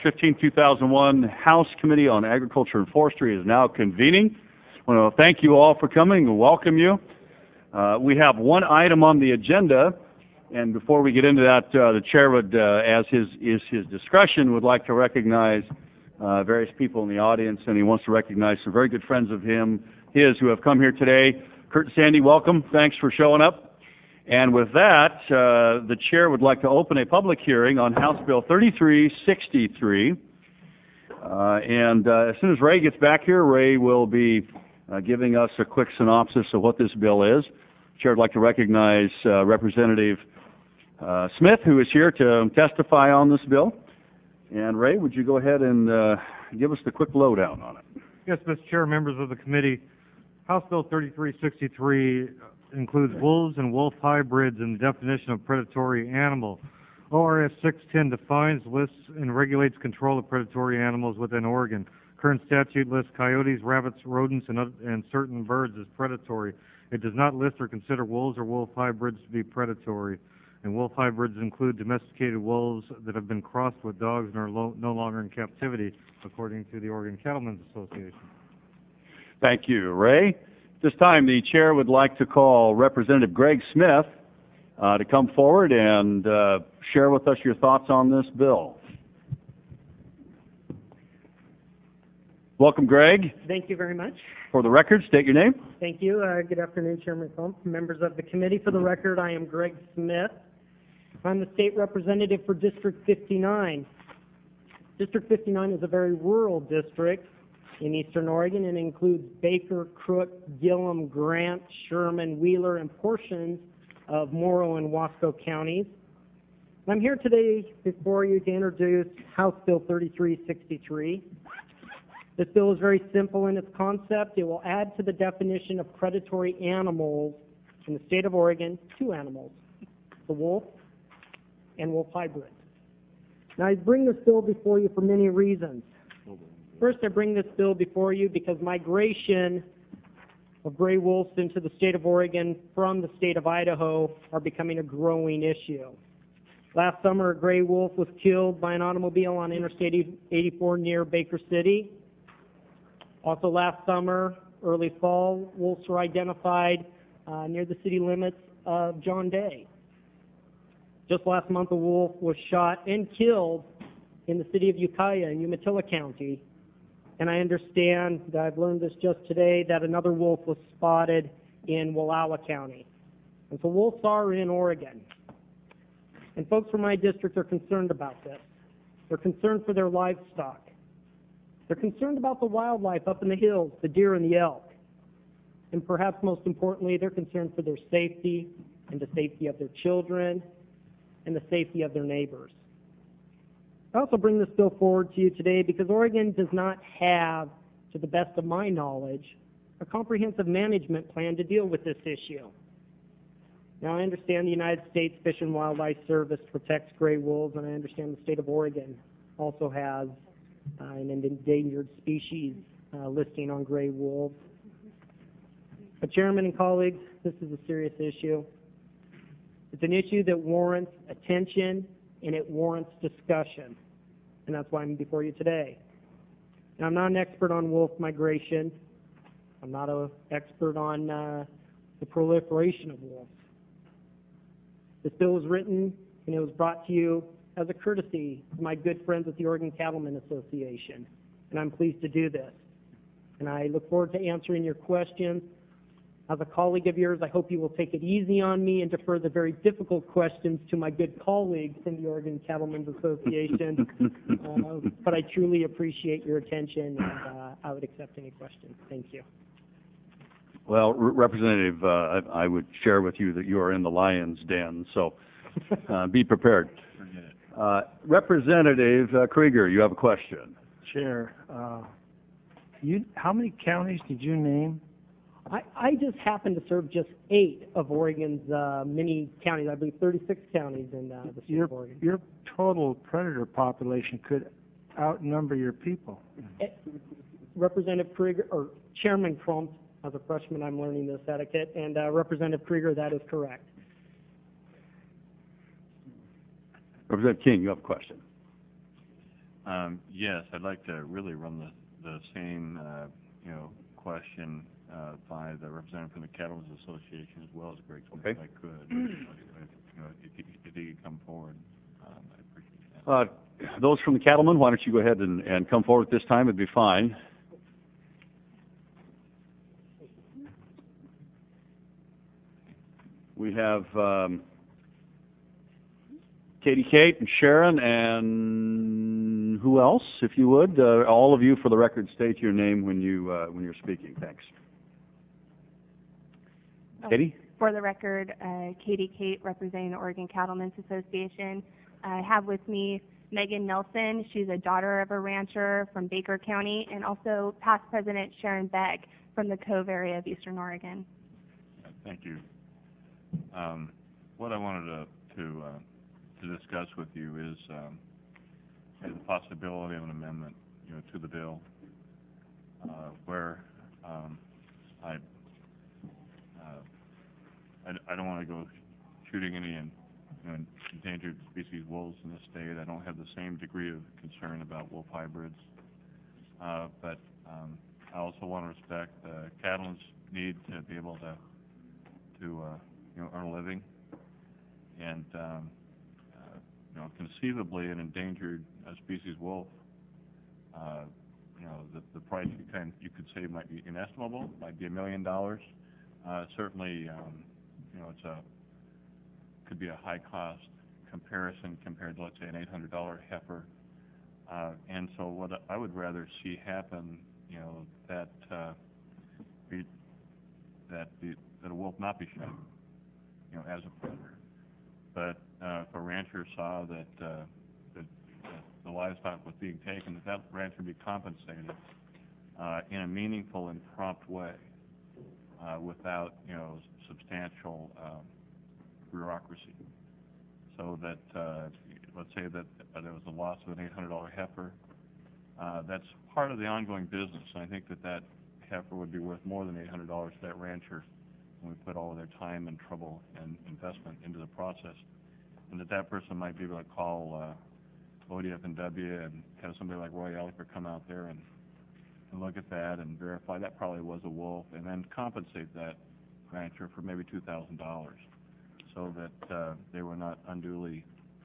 15, 2001 House Committee on Agriculture and Forestry is now convening. I want to thank you all for coming and welcome you. We have one item on the agenda, and before we get into that, the chair would, as his discretion, would like to recognize various people in the audience, and he wants to recognize some very good friends of his who have come here today. Kurt and Sandy, welcome. Thanks for showing up. And with that, the chair would like to open a public hearing on House Bill 3363. As soon as Ray gets back here, Ray will be giving us a quick synopsis of what this bill is. The chair would like to recognize Representative Smith, who is here to testify on this bill. And Ray, would you go ahead and give us the quick lowdown on it? Yes, Mr. Chair, members of the committee, House Bill 3363 includes wolves and wolf hybrids in the definition of predatory animal. ORS 610 defines, lists, and regulates control of predatory animals within Oregon. Current statute lists coyotes, rabbits, rodents, and certain birds as predatory. It does not list or consider wolves or wolf hybrids to be predatory. And wolf hybrids include domesticated wolves that have been crossed with dogs and are no longer in captivity, according to the Oregon Cattlemen's Association. Thank you, Ray. At this time, the chair would like to call Representative Greg Smith to come forward and share with us your thoughts on this bill. Welcome, Greg. Thank you very much. For the record, state your name. Thank you. Good afternoon, Chairman Combs, members of the committee. For the record, I am Greg Smith. I'm the state representative for District 59. District 59 is a very rural district in eastern Oregon and includes Baker, Crook, Gillum, Grant, Sherman, Wheeler, and portions of Morrow and Wasco counties. I'm here today before you to introduce House Bill 3363. This bill is very simple in its concept. It will add to the definition of predatory animals in the state of Oregon 2 animals, the wolf and wolf hybrid. Now, I bring this bill before you for many reasons. First, I bring this bill before you because migration of gray wolves into the state of Oregon from the state of Idaho are becoming a growing issue. Last summer, a gray wolf was killed by an automobile on Interstate 84 near Baker City. Also last summer, early fall, wolves were identified near the city limits of John Day. Just last month, a wolf was shot and killed in the city of Ukiah in Umatilla County. And I understand that I've learned this just today, that another wolf was spotted in Wallowa County. And so wolves are in Oregon. And folks from my district are concerned about this. They're concerned for their livestock. They're concerned about the wildlife up in the hills, the deer and the elk. And perhaps most importantly, they're concerned for their safety and the safety of their children and the safety of their neighbors. I also bring this bill forward to you today because Oregon does not have, to the best of my knowledge, a comprehensive management plan to deal with this issue. Now, I understand the United States Fish and Wildlife Service protects gray wolves, and I understand the state of Oregon also has an endangered species listing on gray wolves. But Chairman and colleagues, this is a serious issue. It's an issue that warrants attention and it warrants discussion, and that's why I'm before you today. Now, I'm not an expert on wolf migration. I'm not an expert on the proliferation of wolves. This bill was written and it was brought to you as a courtesy to my good friends at the Oregon Cattlemen's Association, and I'm pleased to do this. And I look forward to answering your questions. As a colleague of yours, I hope you will take it easy on me and defer the very difficult questions to my good colleagues from the Oregon Cattlemen's Association. But I truly appreciate your attention, and I would accept any questions. Thank you. Well, Representative, I would share with you that you are in the lion's den, so be prepared. Representative Krieger, you have a question. Chair, how many counties did you name? I just happen to serve just 8 of Oregon's many counties. I believe 36 counties in the state of Oregon. Your total predator population could outnumber your people. Representative Krieger, or Chairman Crump, as a freshman I'm learning this etiquette, and Representative Krieger, that is correct. Representative King, you have a question. Yes, I'd like to really run the same, question by the representative from the Cattlemen's Association as well as Greg Smith, Okay. if I could. If he could come forward, I'd appreciate that. Those from the cattlemen, why don't you go ahead and come forward this time? It'd be fine. We have Katie, Kate, and Sharon, and who else, if you would? All of you, for the record, state your name when you're speaking. Thanks. Katie? For the record, Katie Kate, representing the Oregon Cattlemen's Association. I have with me Megan Nelson. She's a daughter of a rancher from Baker County, and also past President Sharon Beck from the Cove area of Eastern Oregon. Thank you. What I wanted to discuss with you is the possibility of an amendment, to the bill, where I don't want to go shooting any endangered species wolves in the state. I don't have the same degree of concern about wolf hybrids, but I also want to respect cattlemen's need to be able to earn a living, and conceivably an endangered species wolf, the price you could say might be inestimable, might be $1 million. Certainly, could be a high cost comparison compared to, let's say, an $800 heifer. And so what I would rather see happen, that a wolf not be shot, as a predator. But if a rancher saw that the livestock was being taken, that rancher be compensated in a meaningful and prompt way, without substantial bureaucracy. So that let's say that there was a loss of an $800 heifer, that's part of the ongoing business. And I think that heifer would be worth more than $800 to that rancher when we put all of their time and trouble and investment into the process. And that person might be able to call ODF&W and have somebody like Roy Elifer come out there and look at that and verify that probably was a wolf, and then compensate that rancher for maybe $2,000, so that they were not unduly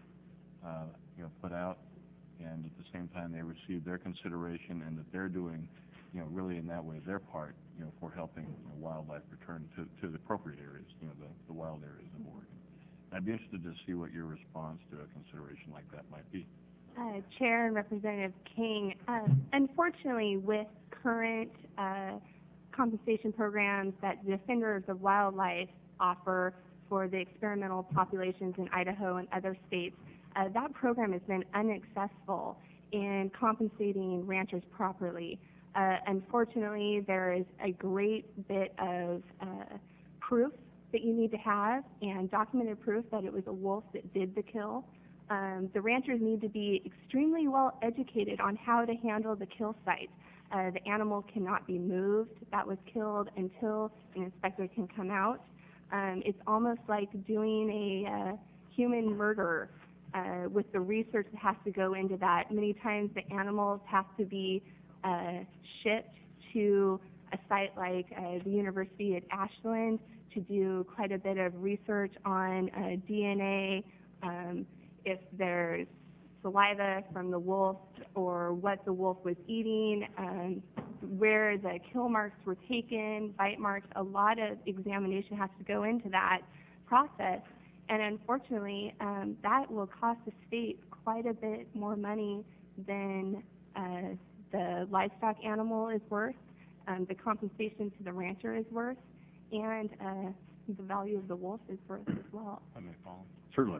put out, and at the same time they received their consideration, and that they're doing really in that way their part for helping wildlife return to the appropriate areas, the wild areas of Oregon. I'd be interested to see what your response to a consideration like that might be. Chair and Representative King, unfortunately, with current compensation programs that defenders of wildlife offer for the experimental populations in Idaho and other states, that program has been unsuccessful in compensating ranchers properly. Unfortunately, there is a great bit of proof that you need to have, and documented proof that it was a wolf that did the kill. The ranchers need to be extremely well educated on how to handle the kill site. The animal cannot be moved that was killed until an inspector can come out. It's almost like doing a human murder with the research that has to go into that. Many times the animals have to be shipped to a site like the University at Ashland to do quite a bit of research on DNA, if there's saliva from the wolf or what the wolf was eating, where the kill marks were taken, bite marks. A lot of examination has to go into that process. And unfortunately, that will cost the state quite a bit more money than the livestock animal is worth, the compensation to the rancher is worth, and the value of the wolf is worth as well. I may follow. Certainly.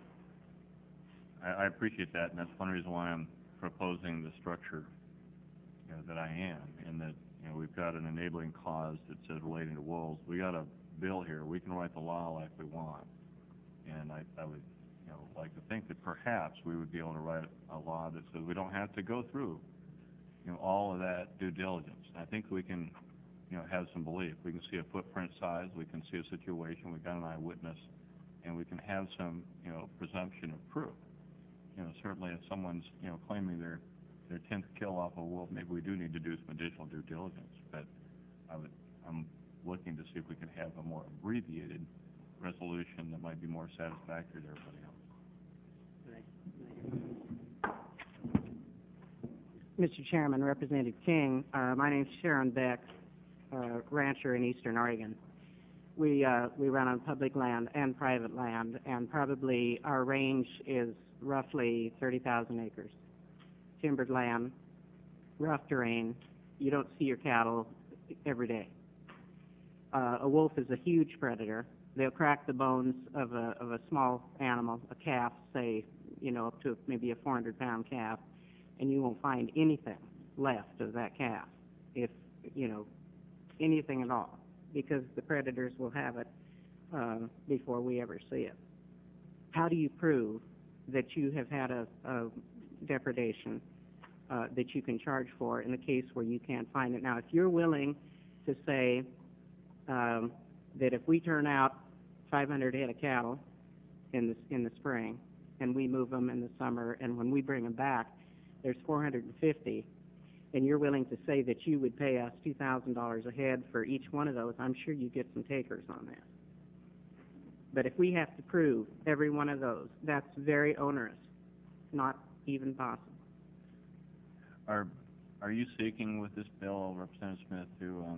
I appreciate that, and that's one reason why I'm proposing the structure that I am, in that we've got an enabling clause that says relating to wolves. We got a bill here. We can write the law like we want, and I would like to think that perhaps we would be able to write a law that says we don't have to go through all of that due diligence. I think we can have some belief. We can see a footprint size. We can see a situation. We've got an eyewitness, and we can have some presumption of proof. Certainly if someone's claiming they're their 10th kill off a wolf, maybe we do need to do some additional due diligence. But I'm looking to see if we can have a more abbreviated resolution that might be more satisfactory to everybody else. Mr. Chairman, Representative King, my name's Sharon Beck, rancher in Eastern Oregon. We run on public land and private land, and probably our range is roughly 30,000 acres. Timbered land, rough terrain. You don't see your cattle every day. A wolf is a huge predator. They'll crack the bones of a small animal, a calf, say, up to maybe a 400-pound calf, and you won't find anything left of that calf, if, anything at all, because the predators will have it before we ever see it. How do you prove that you have had a depredation that you can charge for in the case where you can't find it? Now, if you're willing to say that if we turn out 500 head of cattle in the spring, and we move them in the summer, and when we bring them back, there's 450, and you're willing to say that you would pay us $2,000 a head for each one of those, I'm sure you get some takers on that. But if we have to prove every one of those, that's very onerous, not even possible. Are you seeking with this bill, Representative Smith, to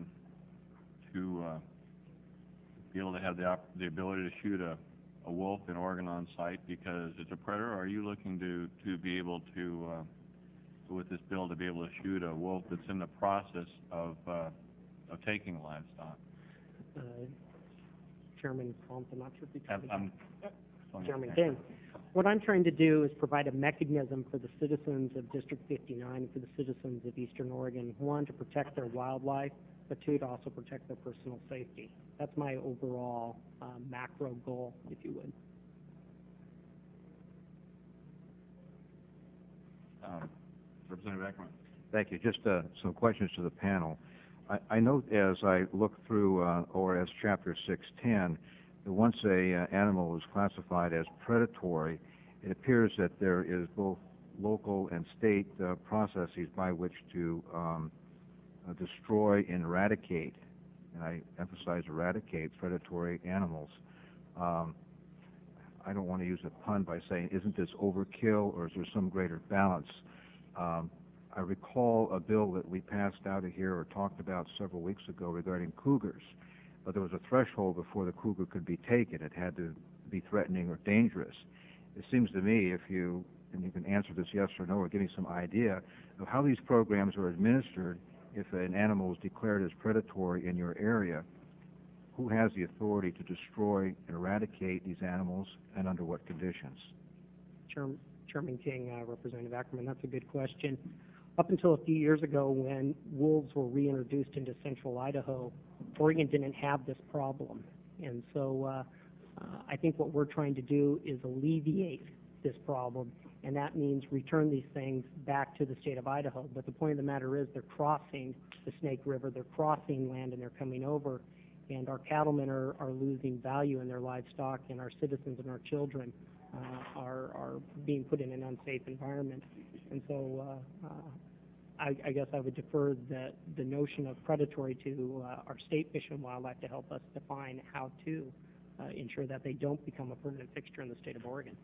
be able to have the ability to shoot a wolf in Oregon on site because it's a predator? Or are you looking to be able to, with this bill, to be able to shoot a wolf that's in the process of taking livestock? Chairman Holmes, I'm not sure if you I'm Chairman King. What I'm trying to do is provide a mechanism for the citizens of District 59 and for the citizens of Eastern Oregon, one, to protect their wildlife, but two, to also protect their personal safety. That's my overall macro goal, if you would. Representative Ackerman. Thank you. Just some questions to the panel. I note as I look through ORS Chapter 610, that once a animal is classified as predatory, it appears that there is both local and state processes by which to destroy and eradicate, and I emphasize eradicate, predatory animals. I don't want to use a pun by saying, isn't this overkill, or is there some greater balance? I recall a bill that we passed out of here or talked about several weeks ago regarding cougars, but there was a threshold before the cougar could be taken. It had to be threatening or dangerous. It seems to me, and you can answer this yes or no or give me some idea of how these programs are administered. If an animal is declared as predatory in your area, who has the authority to destroy and eradicate these animals, and under what conditions? Chairman King, Representative Ackerman, that's a good question. Up until a few years ago, when wolves were reintroduced into central Idaho, Oregon didn't have this problem. And so I think what we're trying to do is alleviate this problem, and that means return these things back to the state of Idaho. But the point of the matter is they're crossing the Snake River, they're crossing land, and they're coming over, and our cattlemen are losing value in their livestock, and our citizens and our children are being put in an unsafe environment. And so I guess I would defer the notion of predatory to our state Fish and Wildlife to help us define how to ensure that they don't become a permanent fixture in the state of Oregon.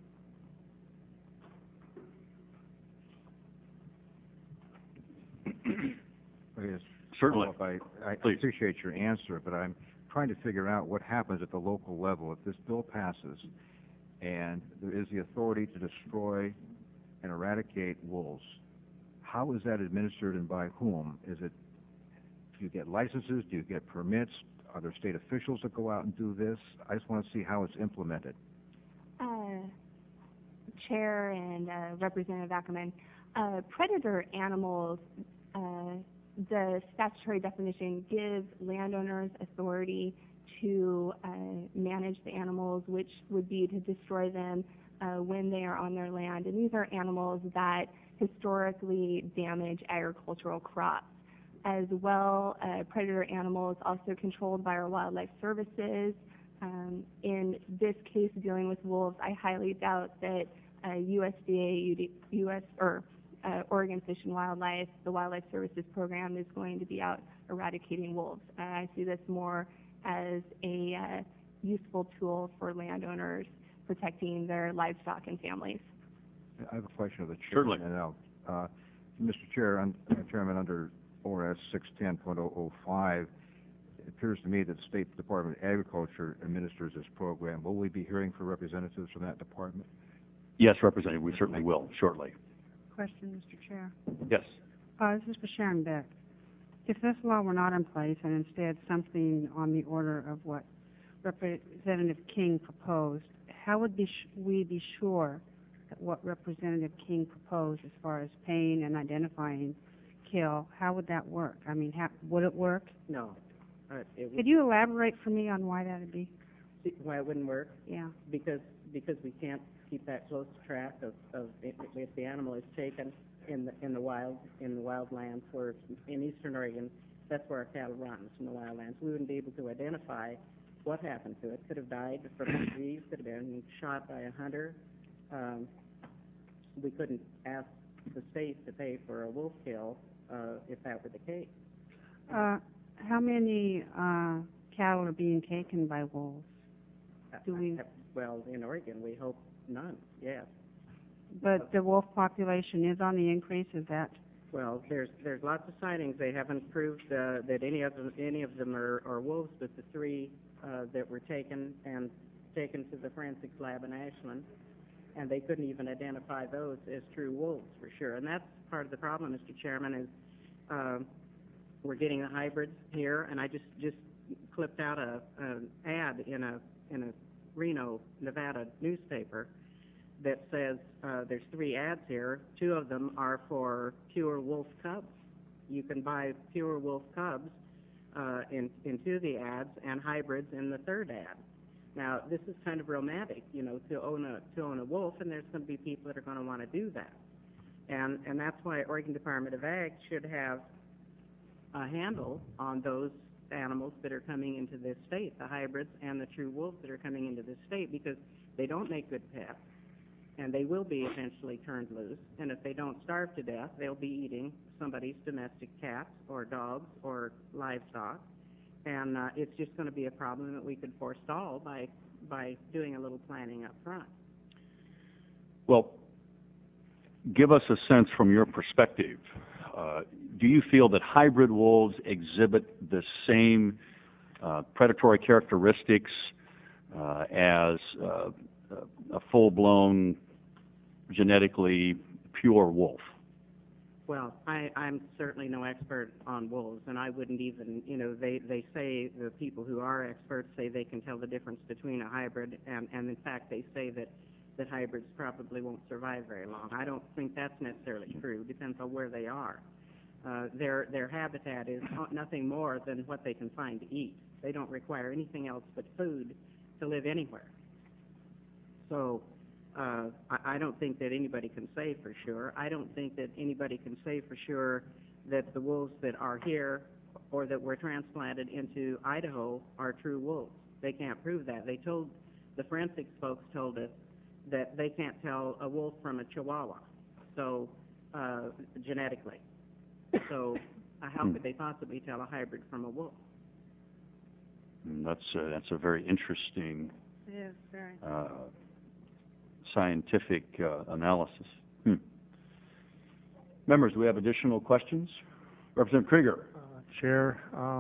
Yes. Certainly. I appreciate your answer, but I'm trying to figure out what happens at the local level if this bill passes and there is the authority to destroy and eradicate wolves. How is that administered and by whom? Do you get licenses? Do you get permits? Are there state officials that go out and do this? I just want to see how it's implemented. Chair and Representative Ackerman, predator animals, the statutory definition gives landowners authority to manage the animals, which would be to destroy them when they are on their land. And these are animals that historically damage agricultural crops. As well, predator animals also controlled by our wildlife services. In this case, dealing with wolves, I highly doubt that USDA, Oregon Fish and Wildlife, the Wildlife Services Program, is going to be out eradicating wolves. I see this more as a useful tool for landowners protecting their livestock and families. I have a question of the chair. Certainly. And now, Mr. Chairman, under ORS 610.005, it appears to me that the State Department of Agriculture administers this program. Will we be hearing from representatives from that department? Yes, Representative, we certainly will shortly. Question, Mr. Chair. Yes. This is for Sharon Beck. If this law were not in place and instead something on the order of what Representative King proposed, how would we be sure that what Representative King proposed as far as paying and identifying kill, how would that work? I mean, would it work? No. Could you elaborate for me on why that would be? Why it wouldn't work? Yeah. Because we can't keep that close track of if the animal is taken in the wildlands, where in eastern Oregon, that's where our cattle runs, in the wildlands. We wouldn't be able to identify what happened to it. Could have died from disease, could have been shot by a hunter. We couldn't ask the state to pay for a wolf kill if that were the case. How many cattle are being taken by wolves? Well, in Oregon, we hope none, yes. But the wolf population is on the increase, is that? Well, there's lots of sightings. They haven't proved that any of them are wolves, but the three that were taken to the forensics lab in Ashland, and they couldn't even identify those as true wolves for sure. And that's part of the problem, Mr. Chairman, is we're getting the hybrids here, and I just clipped out an ad in a Reno, Nevada newspaper that says there's 3 ads here. 2 of them are for pure wolf cubs. You can buy pure wolf cubs in 2 of the ads, and hybrids in the 3rd ad. Now, this is kind of romantic, you know, to own a wolf, and there's going to be people that are going to want to do that. And that's why Oregon Department of Ag should have a handle on those animals that are coming into this state, the hybrids and the true wolves that are coming into this state, because they don't make good pets, and they will be eventually turned loose. And if they don't starve to death, they'll be eating somebody's domestic cats or dogs or livestock. And it's just going to be a problem that we could forestall by doing a little planning up front. Well, give us a sense from your perspective. Do you feel that hybrid wolves exhibit the same predatory characteristics as a full-blown, genetically pure wolf? Well, I'm certainly no expert on wolves, and I wouldn't even, you know, they say, the people who are experts say they can tell the difference between a hybrid, and in fact they say that hybrids probably won't survive very long. I don't think that's necessarily true. Depends on where they are. Their habitat is nothing more than what they can find to eat. They don't require anything else but food to live anywhere. So I don't think that anybody can say for sure. I don't think that anybody can say for sure that the wolves that are here or that were transplanted into Idaho are true wolves. They can't prove that. The forensics folks told us that they can't tell a wolf from a Chihuahua, so genetically. So how could they possibly tell a hybrid from a wolf? That's a very interesting It is very. Scientific analysis. Members, do we have additional questions? Representative Krieger. Chair,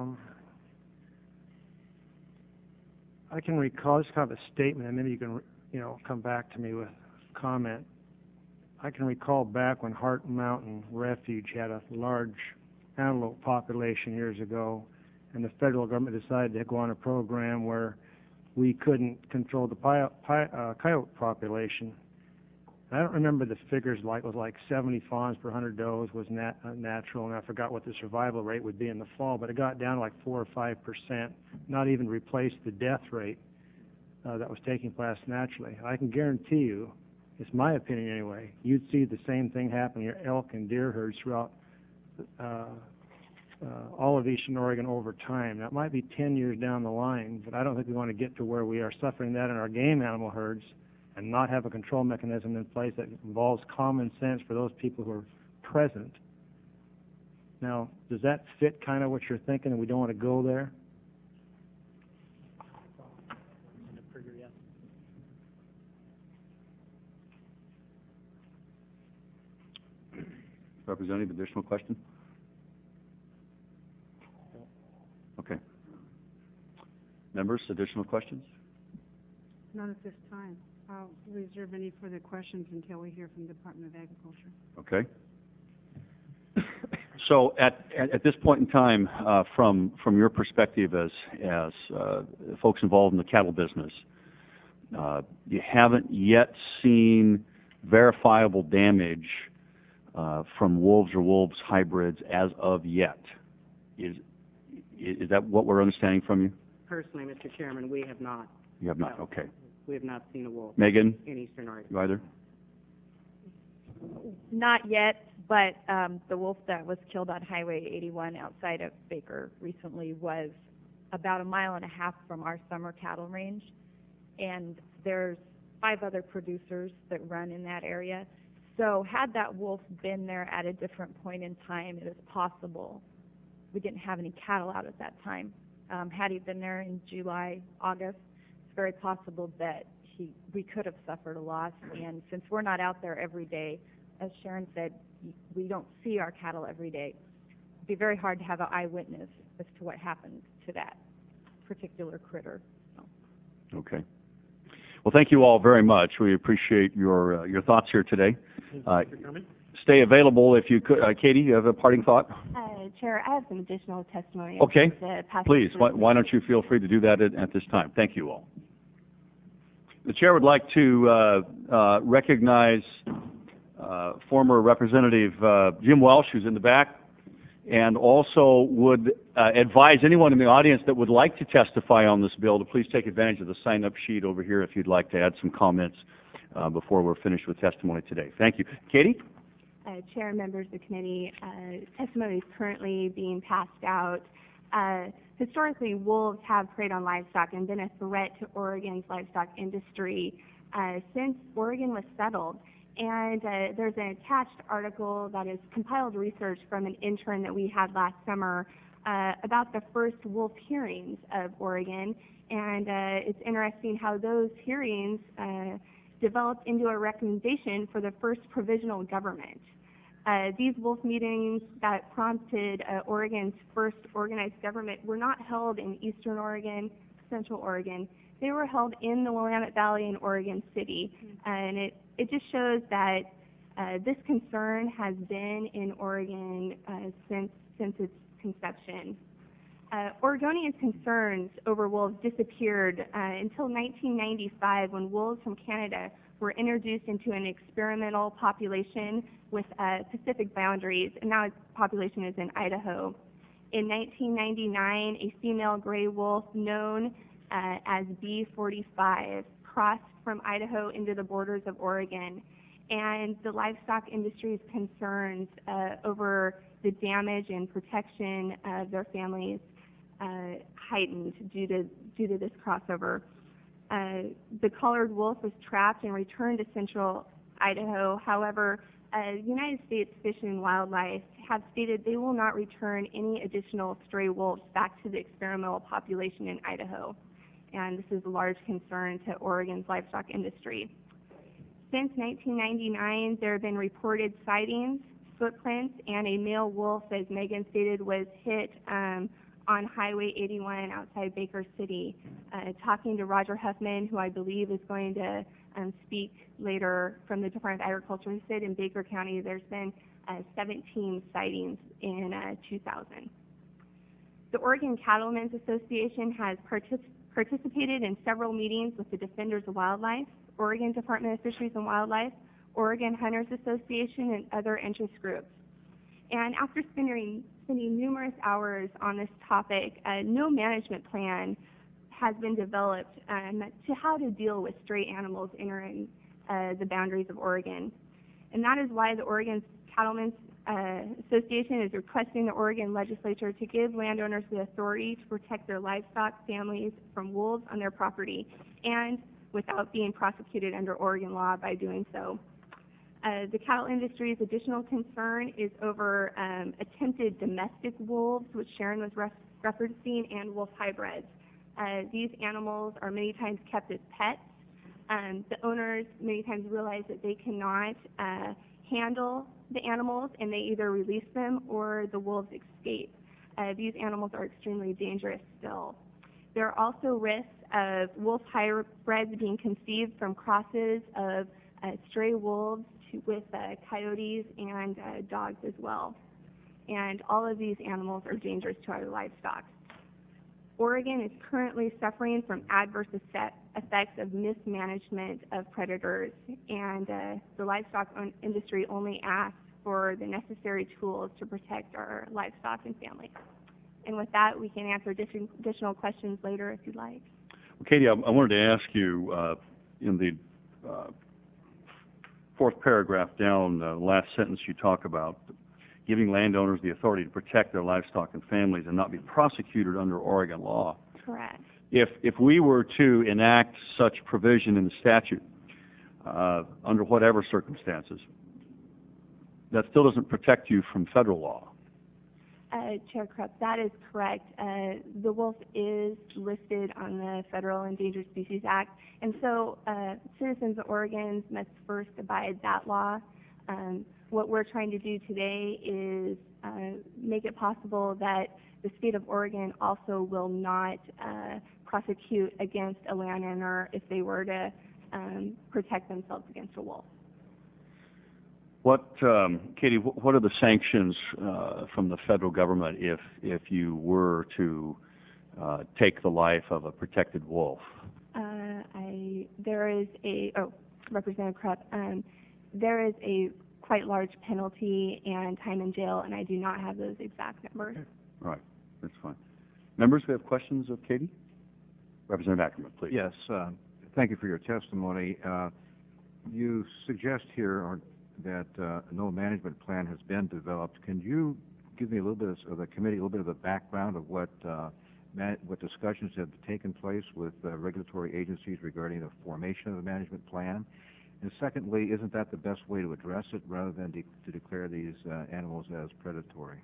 I can recall, this kind of a statement, and maybe you can, come back to me with a comment. I can recall back when Hart Mountain Refuge had a large antelope population years ago, and the federal government decided to go on a program where we couldn't control the coyote population. I don't remember the figures, it was like 70 fawns per 100 does was natural, and I forgot what the survival rate would be in the fall, but it got down to like 4 or 5%, not even replaced the death rate that was taking place naturally. I can guarantee you, it's my opinion anyway, you'd see the same thing happen in your elk and deer herds throughout all of eastern Oregon over time. That might be 10 years down the line, but I don't think we want to get to where we are suffering that in our game animal herds and not have a control mechanism in place that involves common sense for those people who are present. Now, does that fit kind of what you're thinking, and we don't want to go there? Representative, additional question? Okay. Members, additional questions? None at this time. I'll reserve any further questions until we hear from the Department of Agriculture. Okay. So at this point in time, from your perspective as folks involved in the cattle business, you haven't yet seen verifiable damage from wolves or wolves hybrids as of yet. Is that what we're understanding from you? Personally, Mr. Chairman, we have not. You have not. No. Okay. We have not seen a wolf Megan, in eastern Oregon. you either? Not yet, but the wolf that was killed on Highway 81 outside of Baker recently was about 1.5 miles from our summer cattle range, and there's 5 other producers that run in that area. So had that wolf been there at a different point in time, it is possible. We didn't have any cattle out at that time. Had he been there in July, August, it's very possible that we could have suffered a loss. And since we're not out there every day, as Sharon said, we don't see our cattle every day. It'd be very hard to have an eyewitness as to what happened to that particular critter. So. Okay. Well, thank you all very much. We appreciate your thoughts here today. Stay available if you could. Katie, you have a parting thought? Chair, I have some additional testimony. Okay. Please, why don't you feel free to do that at this time. Thank you all. The chair would like to recognize former Representative Jim Welsh, who's in the back, and also would advise anyone in the audience that would like to testify on this bill to please take advantage of the sign-up sheet over here if you'd like to add some comments before we're finished with testimony today. Thank you. Katie? Chair and members of the committee, testimony is currently being passed out. Historically, wolves have preyed on livestock and been a threat to Oregon's livestock industry since Oregon was settled. And there's an attached article that is compiled research from an intern that we had last summer about the first wolf hearings of Oregon. And it's interesting how those hearings developed into a recommendation for the first provisional government. These wolf meetings that prompted Oregon's first organized government were not held in eastern Oregon, central Oregon. They were held in the Willamette Valley in Oregon City. And it just shows that this concern has been in Oregon since its conception. Oregonians' concerns over wolves disappeared until 1995 when wolves from Canada were introduced into an experimental population with Pacific boundaries, and now its population is in Idaho. In 1999, a female gray wolf known as B45 crossed from Idaho into the borders of Oregon, and the livestock industry's concerns over the damage and protection of their families heightened due to this crossover. The collared wolf was trapped and returned to central Idaho. However, United States Fish and Wildlife have stated they will not return any additional stray wolves back to the experimental population in Idaho. And this is a large concern to Oregon's livestock industry. Since 1999, there have been reported sightings, footprints, and a male wolf, as Megan stated, was hit on Highway 81 outside Baker City. Talking to Roger Huffman, who I believe is going to speak later from the Department of Agriculture, he said in Baker County there's been 17 sightings in 2000. The Oregon Cattlemen's Association has participated in several meetings with the Defenders of Wildlife, Oregon Department of Fisheries and Wildlife, Oregon Hunters Association, and other interest groups. And after spending numerous hours on this topic, no management plan has been developed to how to deal with stray animals entering the boundaries of Oregon. And that is why the Oregon Cattlemen's Association is requesting the Oregon legislature to give landowners the authority to protect their livestock families from wolves on their property and without being prosecuted under Oregon law by doing so. The cattle industry's additional concern is over attempted domestic wolves, which Sharon was referencing, and wolf hybrids. These animals are many times kept as pets. The owners many times realize that they cannot handle the animals, and they either release them or the wolves escape. These animals are extremely dangerous still. There are also risks of wolf hybrids being conceived from crosses of stray wolves with coyotes and dogs as well. And all of these animals are dangerous to our livestock. Oregon is currently suffering from adverse effects of mismanagement of predators, and the livestock industry only asks for the necessary tools to protect our livestock and families. And with that, we can answer additional questions later if you'd like. Well, Katie, I wanted to ask you, in the fourth paragraph down, the last sentence you talk about giving landowners the authority to protect their livestock and families and not be prosecuted under Oregon law. Correct. If we were to enact such provision in the statute, under whatever circumstances, that still doesn't protect you from federal law. Chair Krupp, that is correct. The wolf is listed on the Federal Endangered Species Act, and so citizens of Oregon must first abide that law. What we're trying to do today is make it possible that the state of Oregon also will not prosecute against a landowner if they were to protect themselves against a wolf. Katie, what are the sanctions from the federal government if you were to take the life of a protected wolf? There is Representative Krupp, there is a quite large penalty and time in jail, and I do not have those exact numbers. Right, that's fine. Members, we have questions of Katie? Representative Ackerman, please. Yes, thank you for your testimony. You suggest here that no management plan has been developed. Can you give me a little bit of the committee, a little bit of a background of what discussions have taken place with regulatory agencies regarding the formation of the management plan? And secondly, isn't that the best way to address it rather than to declare these animals as predatory?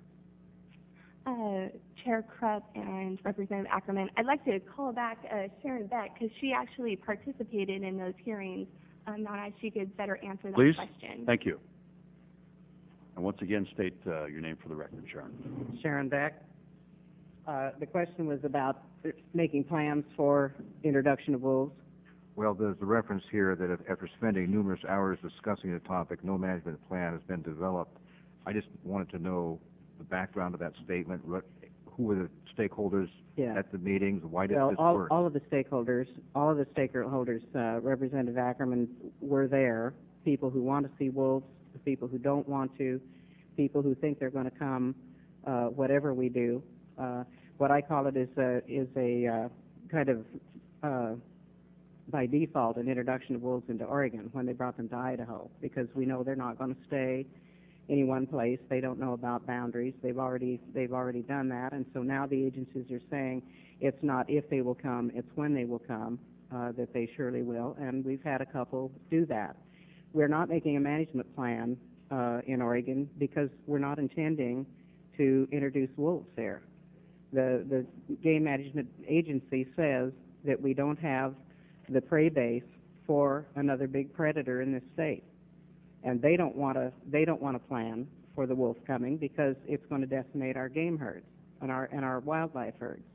Chair Krupp and Representative Ackerman, I'd like to call back Sharon Beck because she actually participated in those hearings. Now she could better answer that Please. question. Thank you. And once again, state your name for the record, Sharon. Sharon Beck. The question was about making plans for introduction of wolves. Well, there's a reference here that after spending numerous hours discussing the topic, no management plan has been developed. I just wanted to know the background of that statement. Who were the stakeholders at the meetings? Why did this work? All of the stakeholders, Representative Ackerman, were there. People who want to see wolves, people who don't want to, people who think they're going to come, whatever we do. What I call it is a kind of by default an introduction of wolves into Oregon when they brought them to Idaho, because we know they're not going to stay any one place. They don't know about boundaries. They've already done that, and so now the agencies are saying it's not if they will come, it's when they will come, that they surely will, and we've had a couple do that. We're not making a management plan in Oregon because we're not intending to introduce wolves there. The Game Management Agency says that we don't have the prey base for another big predator in this state, and they don't want to plan for the wolf coming because it's going to decimate our game herds and our wildlife herds.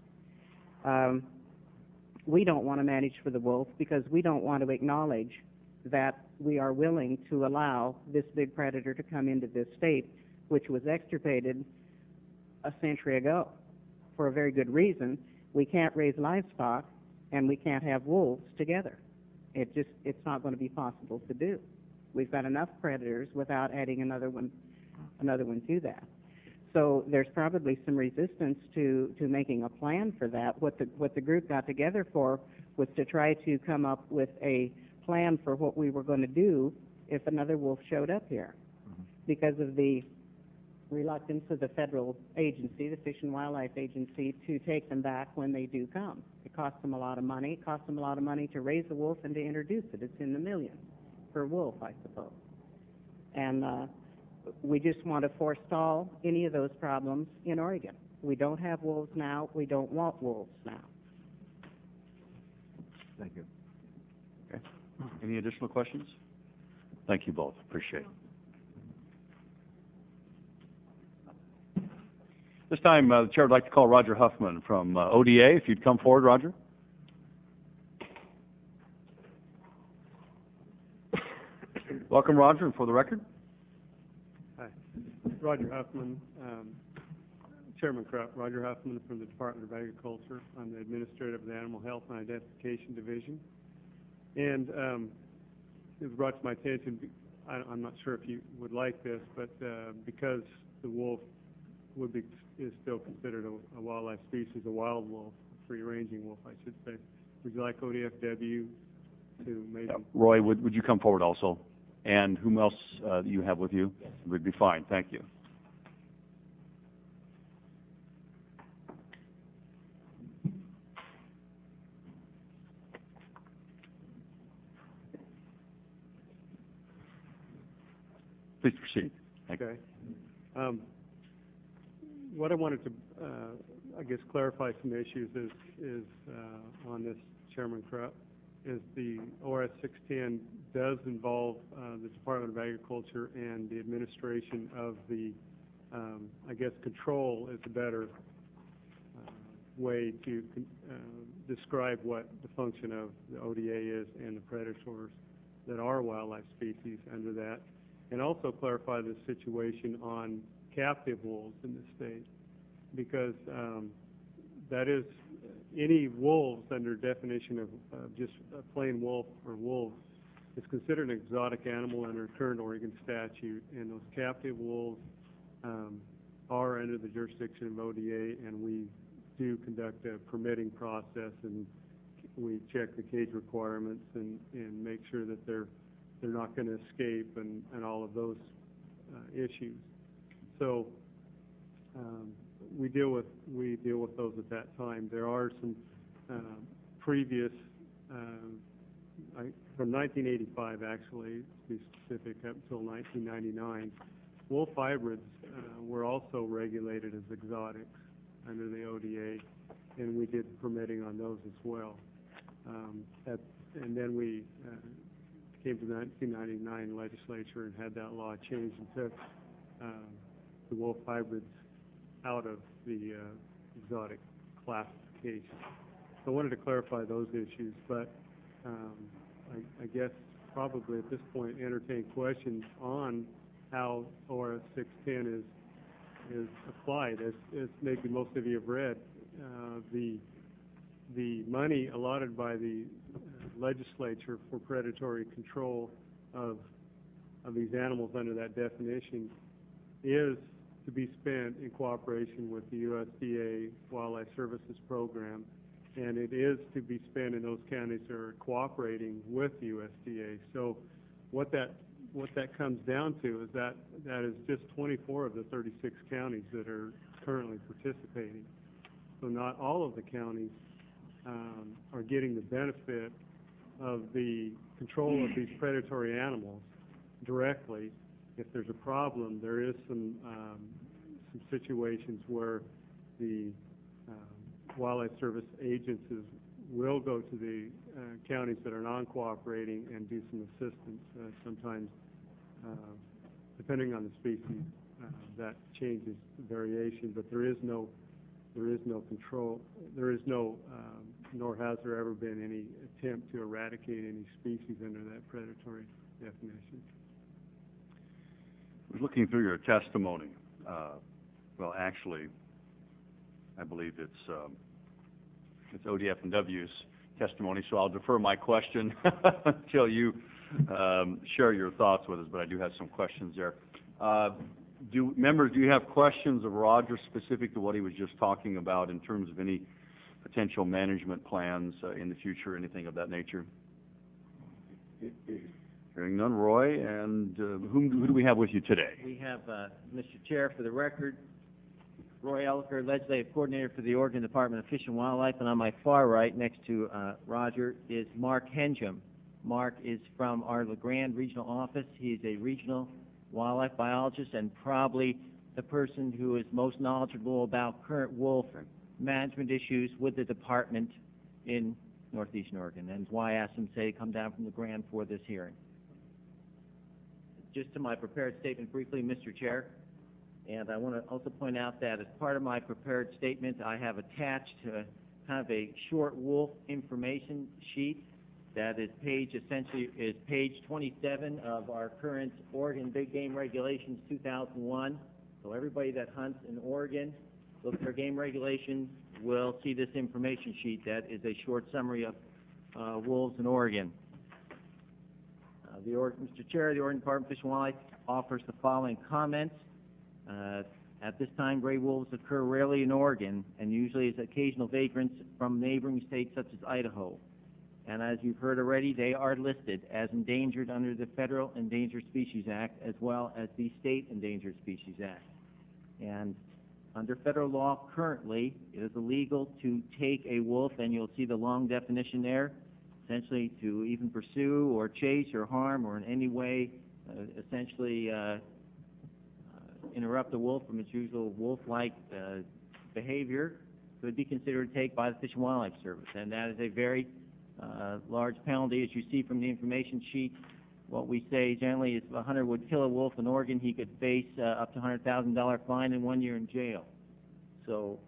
We don't want to manage for the wolf because we don't want to acknowledge that we are willing to allow this big predator to come into this state, which was extirpated a century ago for a very good reason. We can't raise livestock and we can't have wolves together. It's not going to be possible to do. We've got enough predators without adding another one to that. So there's probably some resistance to making a plan for that. What the group got together for was to try to come up with a plan for what we were going to do if another wolf showed up here. Because of the reluctance of the federal agency, the Fish and Wildlife Agency, to take them back when they do come. It costs them a lot of money. It costs them a lot of money to raise a wolf and to introduce it. It's in the millions per wolf, I suppose. And we just want to forestall any of those problems in Oregon. We don't have wolves now. We don't want wolves now. Thank you. Okay. Any additional questions? Thank you both. Appreciate it. This time, the Chair would like to call Roger Huffman from ODA. If you'd come forward, Roger. Welcome, Roger, and for the record. Hi. Roger Huffman, Chairman Krupp, Roger Huffman from the Department of Agriculture. I'm the Administrator of the Animal Health and Identification Division. And it was brought to my attention, I'm not sure if you would like this, but because the wolf is still considered a wildlife species, a wild wolf, a free-ranging wolf, I should say, would you like ODFW to maybe... Roy, would you come forward also? And whom else you have with you? Yes. Would be fine. Thank you. Please proceed. Thank you. Okay. What I wanted to, I guess, clarify some issues is on this, Chairman Krupp, is the ORS 610 does involve the Department of Agriculture and the administration of the, I guess, control is a better way to describe what the function of the ODA is and the predators that are wildlife species under that, and also clarify the situation on captive wolves in the state, because that is any wolves under definition of just a plain wolf or wolves is considered an exotic animal under current Oregon statute, and those captive wolves are under the jurisdiction of ODA, and we do conduct a permitting process, and we check the cage requirements and make sure that they're not going to escape and all of those issues. So we deal with those at that time. There are some previous from 1985 actually, to be specific, up until 1999, wolf hybrids were also regulated as exotics under the ODA, and we did permitting on those as well. And then we came to the 1999 legislature and had that law changed and took the wolf hybrids out of the exotic classification. So I wanted to clarify those issues, but I guess probably at this point entertain questions on how ORS 610 is applied. As maybe most of you have read, the money allotted by the legislature for predatory control of these animals under that definition is to be spent in cooperation with the USDA Wildlife Services Program, and it is to be spent in those counties that are cooperating with USDA. So what that comes down to is that is just 24 of the 36 counties that are currently participating. So not all of the counties are getting the benefit of the control of these predatory animals directly. If there's a problem, there is some situations where the Wildlife Service agencies will go to the counties that are non-cooperating and do some assistance. Sometimes, depending on the species, that changes the variation. But there is no control. There is no, nor has there ever been any attempt to eradicate any species under that predatory definition. I was looking through your testimony. Well, actually, I believe it's ODF&W's testimony, so I'll defer my question until you share your thoughts with us, but I do have some questions there. Members, do you have questions of Roger specific to what he was just talking about in terms of any potential management plans in the future, anything of that nature? Hearing none. Roy, and who do we have with you today? We have, Mr. Chair, for the record, Roy Elliker, Legislative Coordinator for the Oregon Department of Fish and Wildlife, and on my far right, next to Roger, is Mark Henjum. Mark is from our LeGrand Regional Office. He is a Regional wildlife biologist and probably the person who is most knowledgeable about current wolf management issues with the department in northeastern Oregon, and why I asked him to come down from the Grand for this hearing. Just to my prepared statement briefly, Mr. Chair, and I want to also point out that as part of my prepared statement, I have attached kind of a short wolf information sheet that is essentially page 27 of our current Oregon Big Game Regulations 2001. So everybody that hunts in Oregon, looks at our game regulations, will see this information sheet that is a short summary of wolves in Oregon. Mr. Chair, the Oregon Department of Fish and Wildlife offers the following comments. At this time, gray wolves occur rarely in Oregon and usually as occasional vagrants from neighboring states such as Idaho. And as you've heard already, they are listed as endangered under the Federal Endangered Species Act as well as the State Endangered Species Act. And under federal law currently, it is illegal to take a wolf, and you'll see the long definition there, essentially to even pursue or chase or harm or in any way essentially interrupt a wolf from its usual wolf-like behavior could be considered a take by the Fish and Wildlife Service. And that is a very large penalty, as you see from the information sheet. What we say generally is if a hunter would kill a wolf in Oregon, he could face up to $100,000 fine and 1 year in jail. So,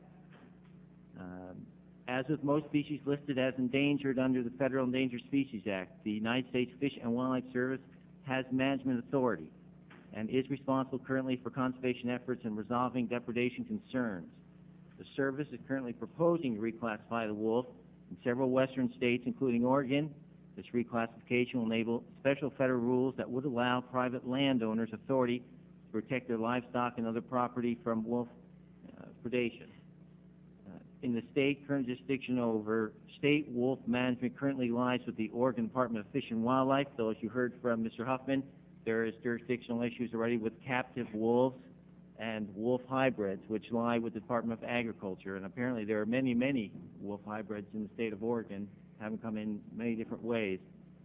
as with most species listed as endangered under the Federal Endangered Species Act, the United States Fish and Wildlife Service has management authority and is responsible currently for conservation efforts and resolving depredation concerns. The service is currently proposing to reclassify the wolf in several western states, including Oregon. This reclassification will enable special federal rules that would allow private landowners authority to protect their livestock and other property from wolf predation. In the state, current jurisdiction over state wolf management currently lies with the Oregon Department of Fish and Wildlife, though as you heard from Mr. Huffman, there is jurisdictional issues already with captive wolves and wolf hybrids, which lie with the Department of Agriculture. And apparently there are many, many wolf hybrids in the state of Oregon, having come in many different ways.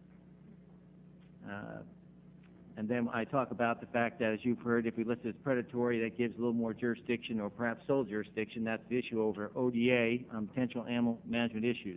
And then I talk about the fact that, as you've heard, if we list it as predatory, that gives a little more jurisdiction or perhaps sole jurisdiction. That's the issue over ODA, potential animal management issues.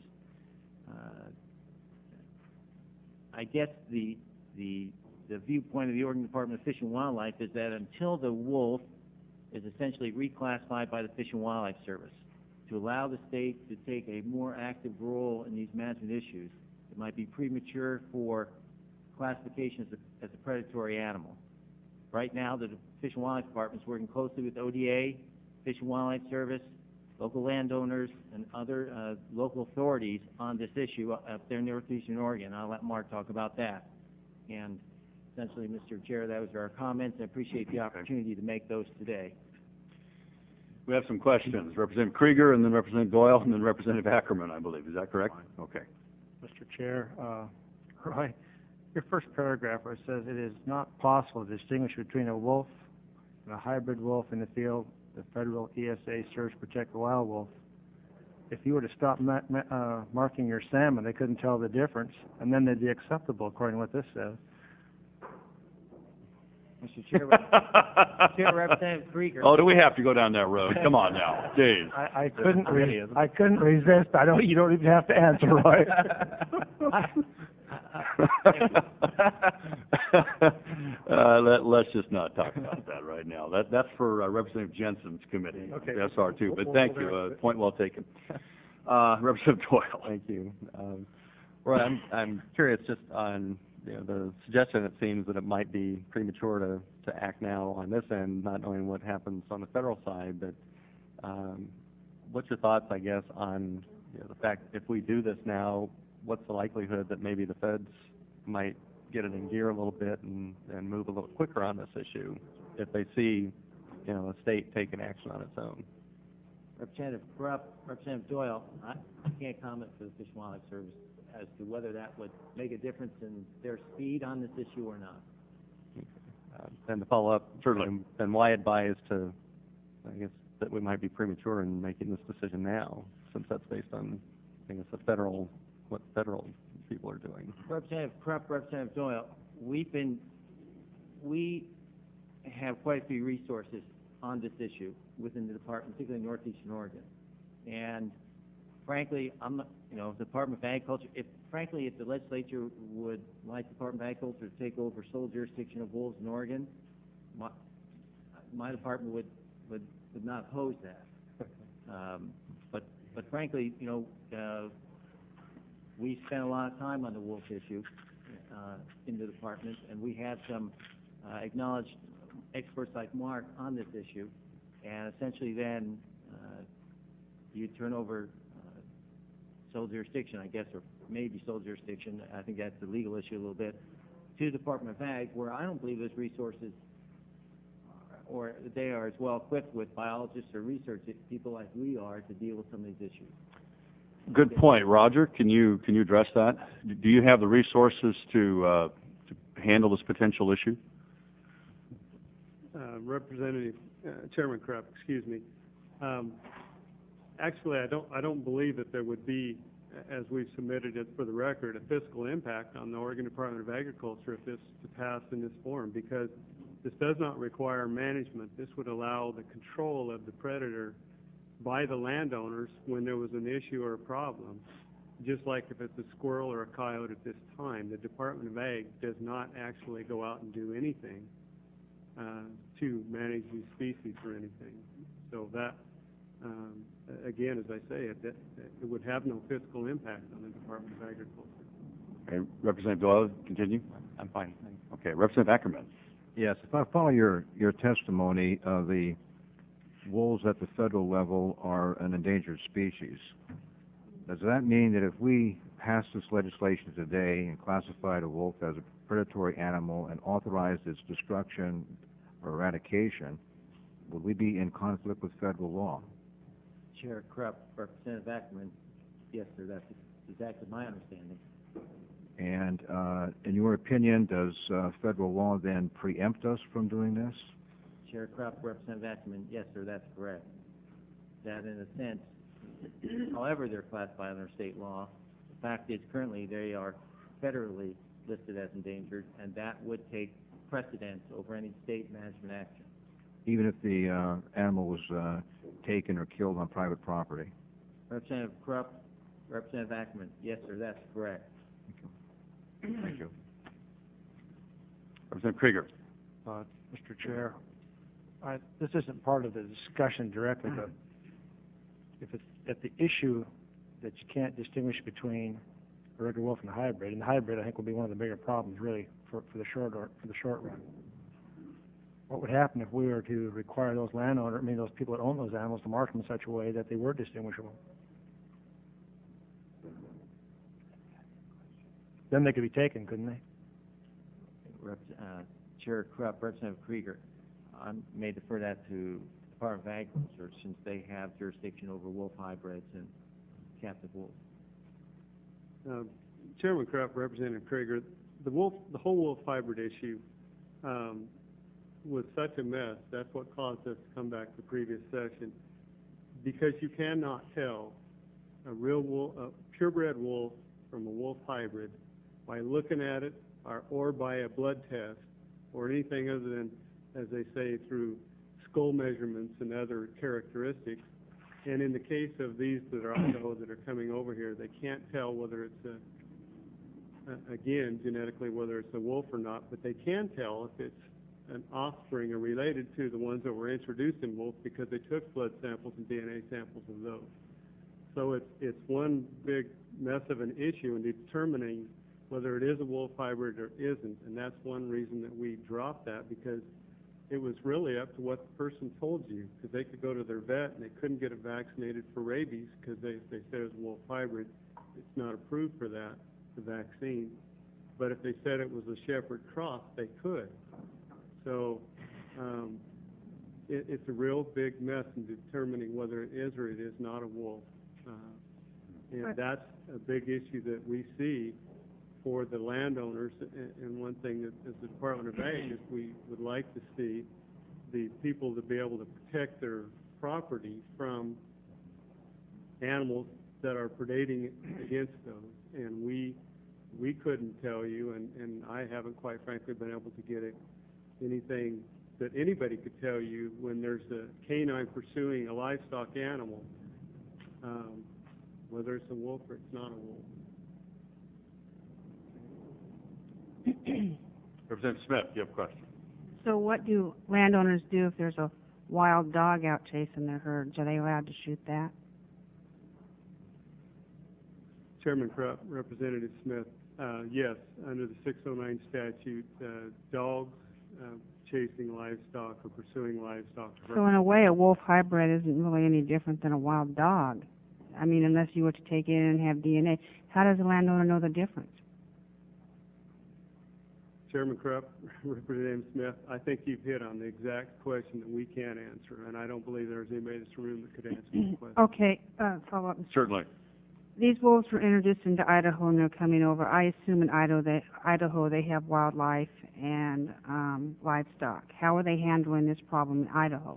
I guess the viewpoint of the Oregon Department of Fish and Wildlife is that until the wolf is essentially reclassified by the Fish and Wildlife Service to allow the state to take a more active role in these management issues, it might be premature for classification as a predatory animal. Right now, the Fish and Wildlife Department is working closely with ODA, Fish and Wildlife Service, local landowners, and other local authorities on this issue up there in northeastern Oregon. I'll let Mark talk about that. And essentially, Mr. Chair, that was our comments. I appreciate the opportunity to make those today. We have some questions. Representative Krieger, and then Representative Doyle, and then Representative Ackerman, I believe. Is that correct? Okay. Mr. Chair, Roy, your first paragraph where it says it is not possible to distinguish between a wolf and a hybrid wolf in the field, the federal ESA serves to protect the wild wolf. If you were to stop marking your salmon, they couldn't tell the difference, and then they'd be acceptable, according to what this says. Mr. Chair, Chair Representative Krieger. Oh, do we have to go down that road? Come on now, Jeez. I couldn't resist. You don't even have to answer, Roy. Let's just not talk about that right now. That's for Representative Jensen's committee, okay. SR2. But thank you. Point well taken. Representative Doyle. Thank you. Roy, I'm curious just on the suggestion. It seems that it might be premature to act now on this end, not knowing what happens on the federal side. But what's your thoughts, I guess, on the fact if we do this now, what's the likelihood that maybe the feds might get it in gear a little bit and move a little quicker on this issue if they see, a state taking action on its own? Representative Krupp, Representative Doyle, I can't comment for the Fish and Wildlife Service as to whether that would make a difference in their speed on this issue or not. And to follow up, certainly, and why advise to, I guess, that we might be premature in making this decision now, since that's based on, I guess, what federal people are doing. Representative Krupp, Representative Doyle, we've been we have quite a few resources on this issue within the department, particularly in Northeastern Oregon. And frankly, I'm not, the Department of Agriculture, if the legislature would like the Department of Agriculture to take over sole jurisdiction of wolves in Oregon, my department would not oppose that. But frankly, we spent a lot of time on the wolf issue in the department, and we have some acknowledged experts like Mark on this issue, and essentially then you turn over sole jurisdiction, I guess, or maybe sole jurisdiction, I think that's the legal issue a little bit, to the Department of Ag, where I don't believe there's resources or they are as well equipped with biologists or research people like we are to deal with some of these issues. Good point, Roger. Can you address that? Do you have the resources to handle this potential issue? Representative Chairman Krupp, excuse me. Actually, I don't believe that there would be, as we've submitted it for the record, a fiscal impact on the Oregon Department of Agriculture if this to pass in this form, because this does not require management. This would allow the control of the predator by the landowners when there was an issue or a problem. Just like if it's a squirrel or a coyote at this time, the Department of Ag does not actually go out and do anything to manage these species or anything. So that, again, as I say, it would have no fiscal impact on the Department of Agriculture. Okay, Representative Doyle, continue. I'm fine. Okay, Representative Ackerman. Yes, if I follow your testimony, the wolves at the federal level are an endangered species. Does that mean that if we pass this legislation today and classified a wolf as a predatory animal and authorized its destruction or eradication, would we be in conflict with federal law? Chair Krupp, Representative Ackerman, yes, sir, that's exactly my understanding. And in your opinion, does federal law then preempt us from doing this? Chair Krupp, Representative Ackerman, yes, sir, that's correct. That in a sense, however they're classified under state law, the fact is currently they are federally listed as endangered, and that would take precedence over any state management action. Even if the animal was taken or killed on private property? Representative Krupp, Representative Ackerman, yes, sir, that's correct. Thank you. Representative Krieger. Mr. Chair, this isn't part of the discussion directly, but if the issue that you can't distinguish between a regular wolf and a hybrid, and the hybrid I think will be one of the bigger problems really for the short run. What would happen if we were to require those those people that own those animals to mark them in such a way that they were distinguishable? Then they could be taken, couldn't they? Chair Krupp, Representative Krieger, I may defer that to the Department of Agriculture since they have jurisdiction over wolf hybrids and captive wolves. Chairman Krupp, Representative Krieger, the whole wolf hybrid issue was such a mess. That's what caused us to come back to the previous session, because you cannot tell a purebred wolf from a wolf hybrid by looking at it or by a blood test or anything other than, as they say, through skull measurements and other characteristics. And in the case of these that are coming over here, they can't tell whether it's again, genetically, whether it's a wolf or not, but they can tell if it's an offspring or related to the ones that were introduced in wolf because they took blood samples and DNA samples of those. So it's one big mess of an issue in determining whether it is a wolf hybrid or isn't, and that's one reason that we dropped that, because it was really up to what the person told you, because they could go to their vet and they couldn't get it vaccinated for rabies because they said it was a wolf hybrid. It's not approved for that, the vaccine. But if they said it was a shepherd cross, they could. So it's a real big mess in determining whether it is or it is not a wolf. And that's a big issue that we see for the landowners. And one thing that, as the Department of Ag, is we would like to see the people to be able to protect their property from animals that are predating against those. And we couldn't tell you, and I haven't quite frankly been able to get anything that anybody could tell you when there's a canine pursuing a livestock animal, whether it's a wolf or it's not a wolf. Representative Smith, you have a question. So what do landowners do if there's a wild dog out chasing their herds? Are they allowed to shoot that? Chairman Krupp, Representative Smith, yes, under the 609 statute, dogs chasing livestock or pursuing livestock. So in a way, a wolf hybrid isn't really any different than a wild dog. I mean, unless you were to take it in and have DNA. How does a landowner know the difference? Chairman Krupp, Representative Smith, I think you've hit on the exact question that we can't answer, and I don't believe there's anybody in this room that could answer the question. Okay, follow up. Certainly. These wolves were introduced into Idaho and they're coming over. I assume in Idaho they have wildlife and livestock. How are they handling this problem in Idaho?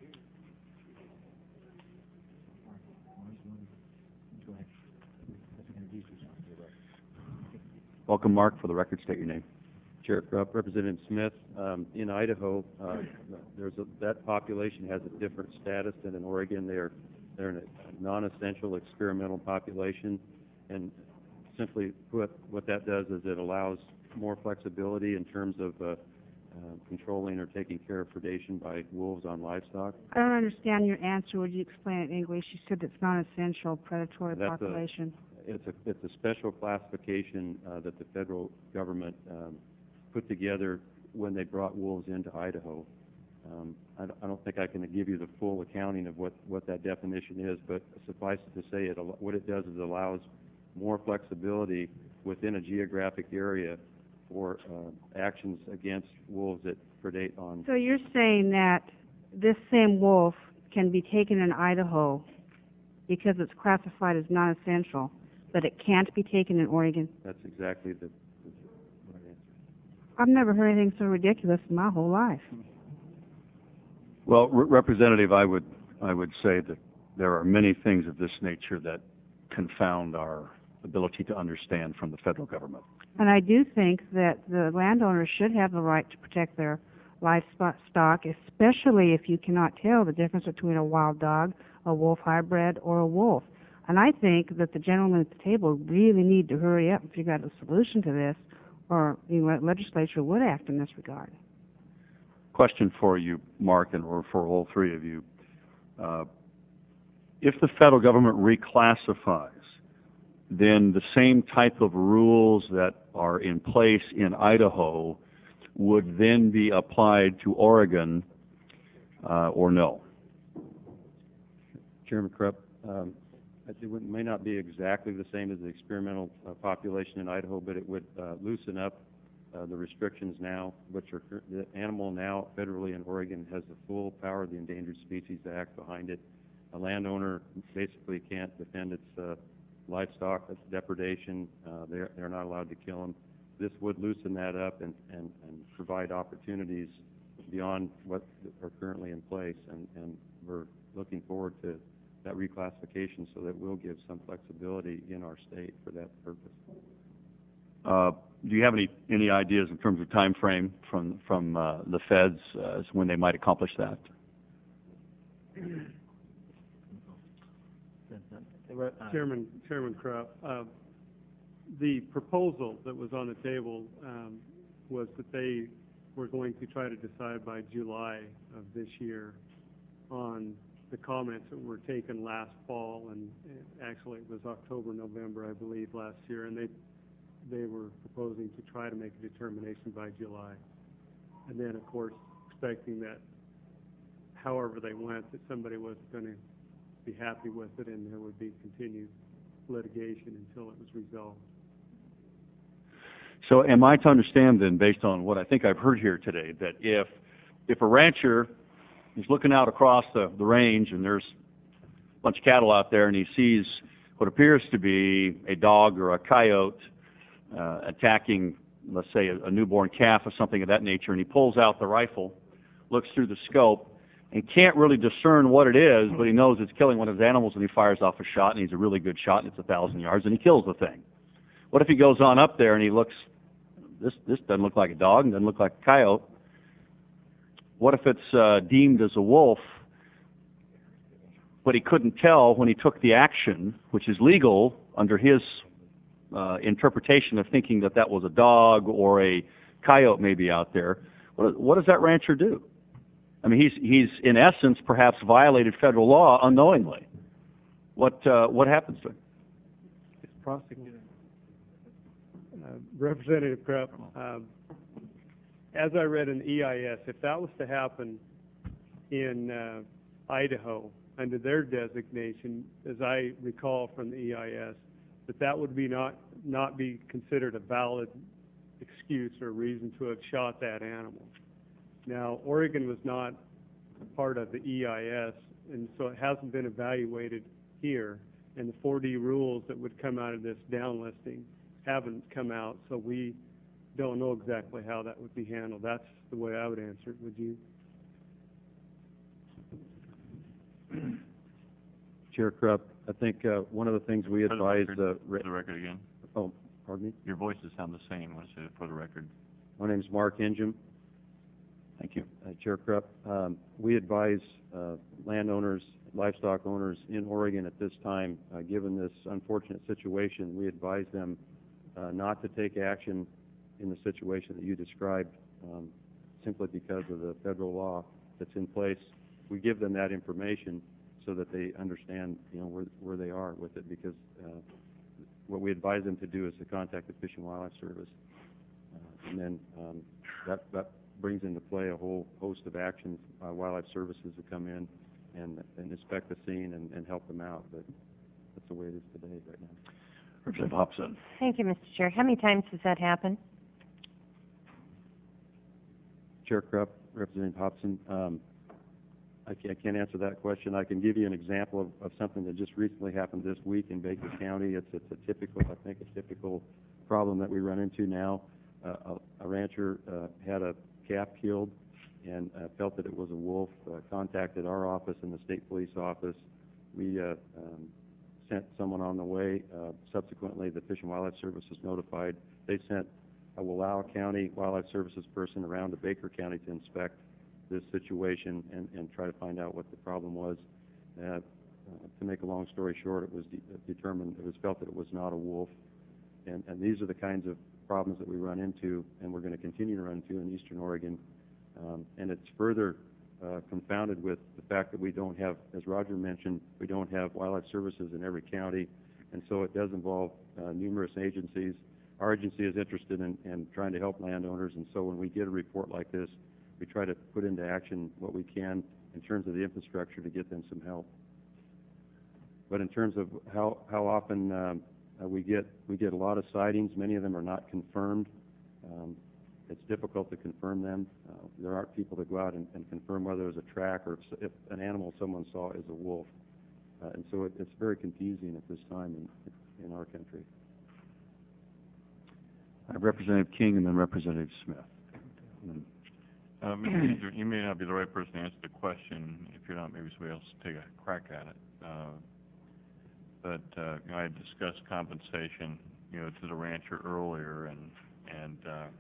Welcome, Mark. For the record, state your name. Chair Krupp, Representative Smith, in Idaho, that population has a different status than in Oregon. They're a non-essential experimental population, and simply put, what that does is it allows more flexibility in terms of controlling or taking care of predation by wolves on livestock. I don't understand your answer. Would you explain it in English? You said it's non-essential predatory population. It's a special classification that the federal government put together when they brought wolves into Idaho. I don't think I can give you the full accounting of what that definition is, but suffice it to say, what it does is it allows more flexibility within a geographic area for actions against wolves that predate on. So you're saying that this same wolf can be taken in Idaho because it's classified as non-essential, but it can't be taken in Oregon? That's exactly the right answer. I've never heard anything so ridiculous in my whole life. Well, Representative, I would say that there are many things of this nature that confound our ability to understand from the federal government. And I do think that the landowners should have the right to protect their livestock, especially if you cannot tell the difference between a wild dog, a wolf hybrid, or a wolf. And I think that the gentlemen at the table really need to hurry up and figure out a solution to this, or the legislature would act in this regard. Question for you, Mark, or for all three of you. If the federal government reclassifies, then the same type of rules that are in place in Idaho would then be applied to Oregon, or no? Chairman Krupp, it may not be exactly the same as the experimental population in Idaho, but it would loosen up the restrictions now, which are the animal now federally in Oregon has the full power of the Endangered Species Act behind it. A landowner basically can't defend its livestock, its depredation. They're not allowed to kill them. This would loosen that up and provide opportunities beyond what are currently in place, and we're looking forward to that reclassification so that will give some flexibility in our state for that purpose. Do you have any ideas in terms of time frame from the feds as when they might accomplish that? Chairman Krupp, the proposal that was on the table was that they were going to try to decide by July of this year on the comments that were taken last fall, and actually it was October, November, I believe, last year, and they were proposing to try to make a determination by July. And then, of course, expecting that however they went, that somebody was going to be happy with it and there would be continued litigation until it was resolved. So am I to understand then, based on what I think I've heard here today, that if a rancher is looking out across the range and there's a bunch of cattle out there and he sees what appears to be a dog or a coyote attacking, let's say, a newborn calf or something of that nature, and he pulls out the rifle, looks through the scope, and can't really discern what it is, but he knows it's killing one of his animals, and he fires off a shot, and he's a really good shot, and it's 1,000 yards, and he kills the thing. What if he goes on up there and he looks, this doesn't look like a dog, and doesn't look like a coyote, What if it's deemed as a wolf, but he couldn't tell when he took the action, which is legal under his interpretation of thinking that that was a dog or a coyote maybe out there? What does that rancher do? I mean, he's in essence perhaps violated federal law unknowingly. What happens to him? It's prosecuted. Representative Krupp, as I read in EIS, if that was to happen in Idaho under their designation, as I recall from the EIS, that would be not be considered a valid excuse or reason to have shot that animal. Now, Oregon was not part of the EIS, and so it hasn't been evaluated here, and the 4D rules that would come out of this downlisting haven't come out, so we don't know exactly how that would be handled. That's the way I would answer it. Would you? Chair Krupp, I think one of the things we advise... For the record again. Oh, pardon me? Your voices sound the same. Let's say it for the record. My name is Mark Ingham. Thank you. Chair Krupp, we advise landowners, livestock owners in Oregon at this time, given this unfortunate situation, we advise them not to take action in the situation that you described simply because of the federal law that's in place. We give them that information so that they understand, where they are with it, because what we advise them to do is to contact the Fish and Wildlife Service. And then that brings into play a whole host of actions by wildlife services to come in and inspect the scene and help them out. But that's the way it is today right now. Representative Hobson. Thank you, Mr. Chair. How many times has that happened? Chair Krupp, Representative Hobson, I can't answer that question. I can give you an example of something that just recently happened this week in Baker County. It's a typical problem that we run into now. A rancher had a calf killed and felt that it was a wolf, contacted our office and the state police office. We sent someone on the way. Subsequently, the Fish and Wildlife Service was notified. They sent a Wallowa County Wildlife Services person around to Baker County to inspect this situation and try to find out what the problem was. To make a long story short, it was felt that it was not a wolf. And these are the kinds of problems that we run into and we're going to continue to run into in eastern Oregon. And it's further confounded with the fact that we don't have, as Roger mentioned, we don't have wildlife services in every county, and so it does involve numerous agencies. Our agency is interested in trying to help landowners, and so when we get a report like this, we try to put into action what we can in terms of the infrastructure to get them some help. But in terms of how often we get a lot of sightings, many of them are not confirmed. It's difficult to confirm them. There aren't people that go out and confirm whether it was a track or if an animal someone saw is a wolf. And so it's very confusing at this time in our country. Representative King and then Representative Smith. You may not be the right person to answer the question. If you're not, maybe somebody else will take a crack at it. But I had discussed compensation, to the rancher earlier, and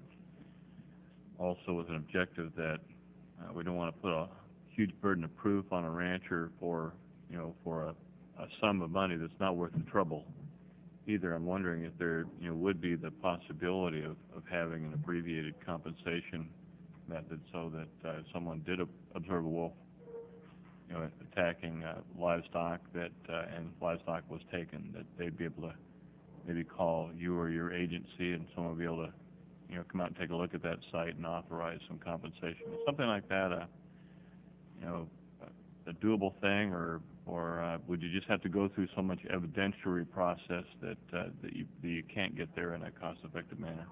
also with an objective that we don't want to put a huge burden of proof on a rancher for a sum of money that's not worth the trouble either. I'm wondering if there would be the possibility of having an abbreviated compensation method so that if someone did observe a wolf attacking livestock and livestock was taken, that they'd be able to maybe call you or your agency and someone would be able to come out and take a look at that site and authorize some compensation. Is something like that a doable thing, or would you just have to go through so much evidentiary process that you can't get there in a cost-effective manner?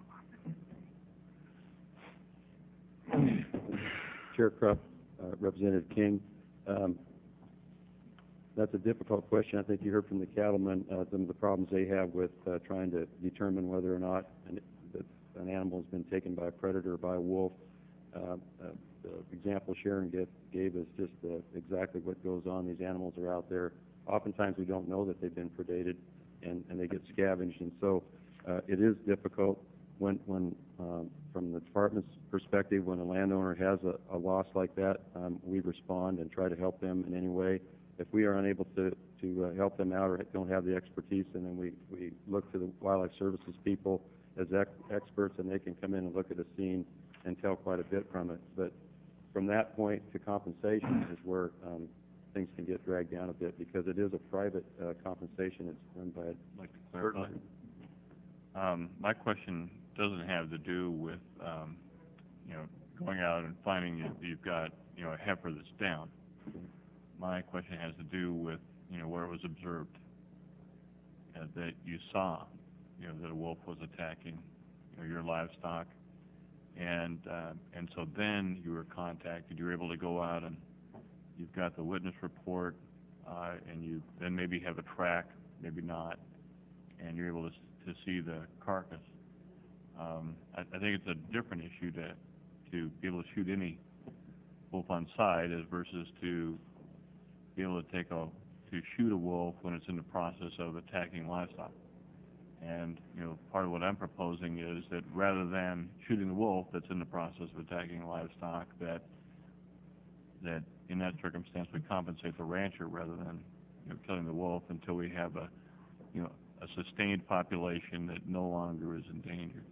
Chair Krupp, Representative King, that's a difficult question. I think you heard from the cattlemen some of the problems they have with trying to determine whether or not an animal has been taken by a predator or by a wolf. The example Sharon gave is just exactly what goes on. These animals are out there. Oftentimes we don't know that they've been predated and they get scavenged, and so it is difficult. from the department's perspective, when a landowner has a loss like that, we respond and try to help them in any way. If we are unable to help them out or don't have the expertise, and then we look to the Wildlife Services people as experts, and they can come in and look at a scene and tell quite a bit from it. But from that point to compensation is where things can get dragged down a bit, because it is a private compensation. It's run by I'd like to clarify. My question doesn't have to do with going out and finding you've got a heifer that's down. My question has to do with where it was observed that you saw that a wolf was attacking your livestock, and so then you were contacted. You were able to go out and you've got the witness report, and you then maybe have a track, maybe not, and you're able to see the carcass. I think it's a different issue to be able to shoot any wolf on sight as versus to be able to shoot a wolf when it's in the process of attacking livestock. And part of what I'm proposing is that rather than shooting the wolf that's in the process of attacking livestock, that in that circumstance we compensate the rancher rather than killing the wolf until we have a sustained population that no longer is endangered.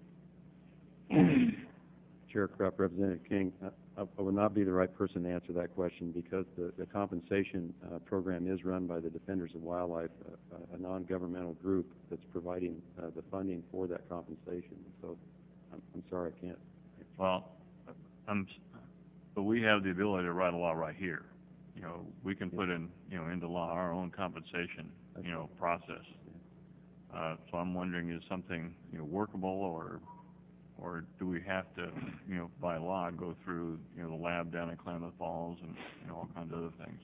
Chair Krupp, Representative King, I would not be the right person to answer that question, because the compensation program is run by the Defenders of Wildlife, a non-governmental group that's providing the funding for that compensation. So I'm sorry, I can't. Well, but we have the ability to write a law right here. We can put into law our own compensation process. So I'm wondering, is something workable, or do we have to by law go through the lab down in Klamath Falls and all kinds of other things?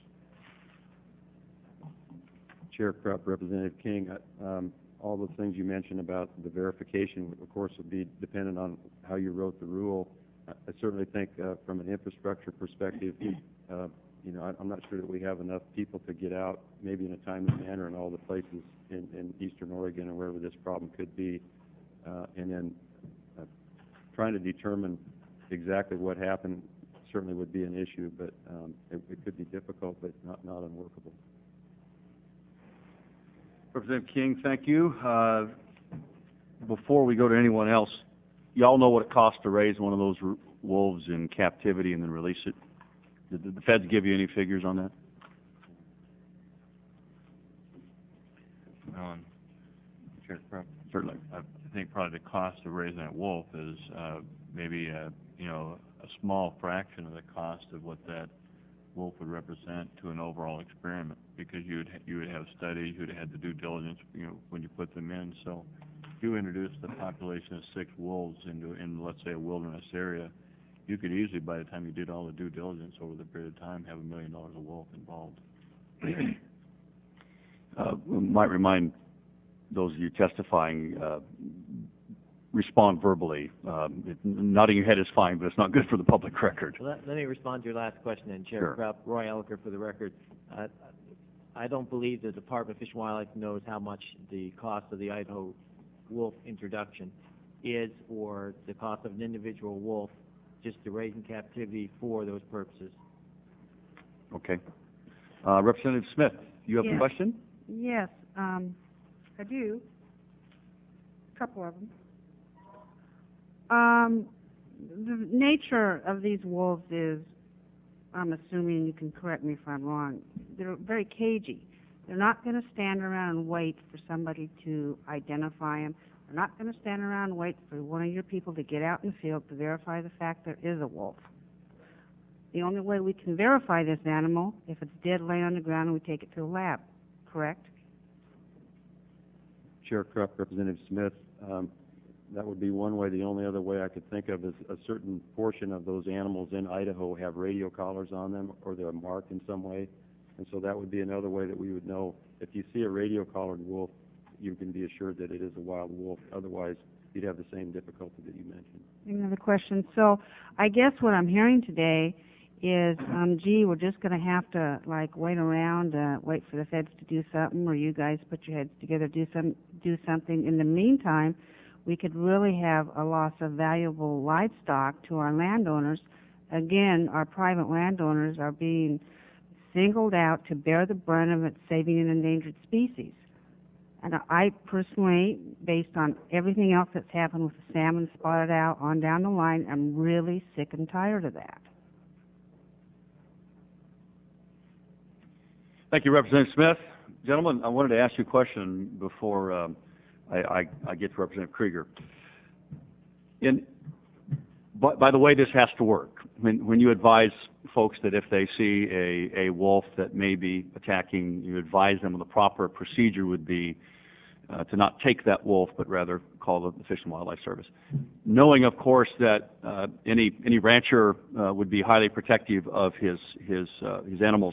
Chair Krupp, Representative King, all the things you mentioned about the verification, of course, would be dependent on how you wrote the rule. I certainly think from an infrastructure perspective, I'm not sure that we have enough people to get out maybe in a timely manner in all the places in eastern Oregon or wherever this problem could be, and then trying to determine exactly what happened certainly would be an issue, but it could be difficult, but not unworkable. Representative King, thank you. Before we go to anyone else, y'all know what it costs to raise one of those wolves in captivity and then release it? Did the feds give you any figures on that? Chair Krupp, certainly. I think probably the cost of raising that wolf is maybe a small fraction of the cost of what that wolf would represent to an overall experiment, because you would have studies, you would have had the due diligence when you put them in. So if you introduce the population of 6 wolves in let's say a wilderness area, you could easily, by the time you did all the due diligence over the period of time, have $1 million a wolf involved. Might remind those of you testifying, respond verbally. Nodding your head is fine, but it's not good for the public record. Well, let me respond to your last question, then, Chair Sure. Krupp. Roy Elliker for the record. I don't believe the Department of Fish and Wildlife knows how much the cost of the Idaho wolf introduction is, or the cost of an individual wolf just to raise in captivity for those purposes. Okay. Representative Smith, you have a question? Yes, I do. A couple of them. The nature of these wolves is, I'm assuming, you can correct me if I'm wrong, they're very cagey. They're not going to stand around and wait for somebody to identify them. They're not going to stand around and wait for one of your people to get out in the field to verify the fact there is a wolf. The only way we can verify this animal, if it's dead laying on the ground, and we take it to a lab, correct? Chair Krupp, Representative Smith, that would be one way. The only other way I could think of is a certain portion of those animals in Idaho have radio collars on them, or they're marked in some way, and so that would be another way that we would know. If you see a radio-collared wolf, you can be assured that it is a wild wolf. Otherwise, you'd have the same difficulty that you mentioned. Another question. So I guess what I'm hearing today is, gee, we're just going to have to, wait around, wait for the feds to do something, or you guys put your heads together, do something. In the meantime, we could really have a loss of valuable livestock to our landowners. Again, our private landowners are being singled out to bear the brunt of it, saving an endangered species. And I personally, based on everything else that's happened with the salmon spotted out on down the line, I'm really sick and tired of that. Thank you, Representative Smith. Gentlemen, I wanted to ask you a question before I get to Representative Krieger. By the way this has to work, when you advise folks that if they see a wolf that may be attacking, you advise them the proper procedure would be to not take that wolf, but rather call the Fish and Wildlife Service. Knowing, of course, that any rancher would be highly protective of his animals.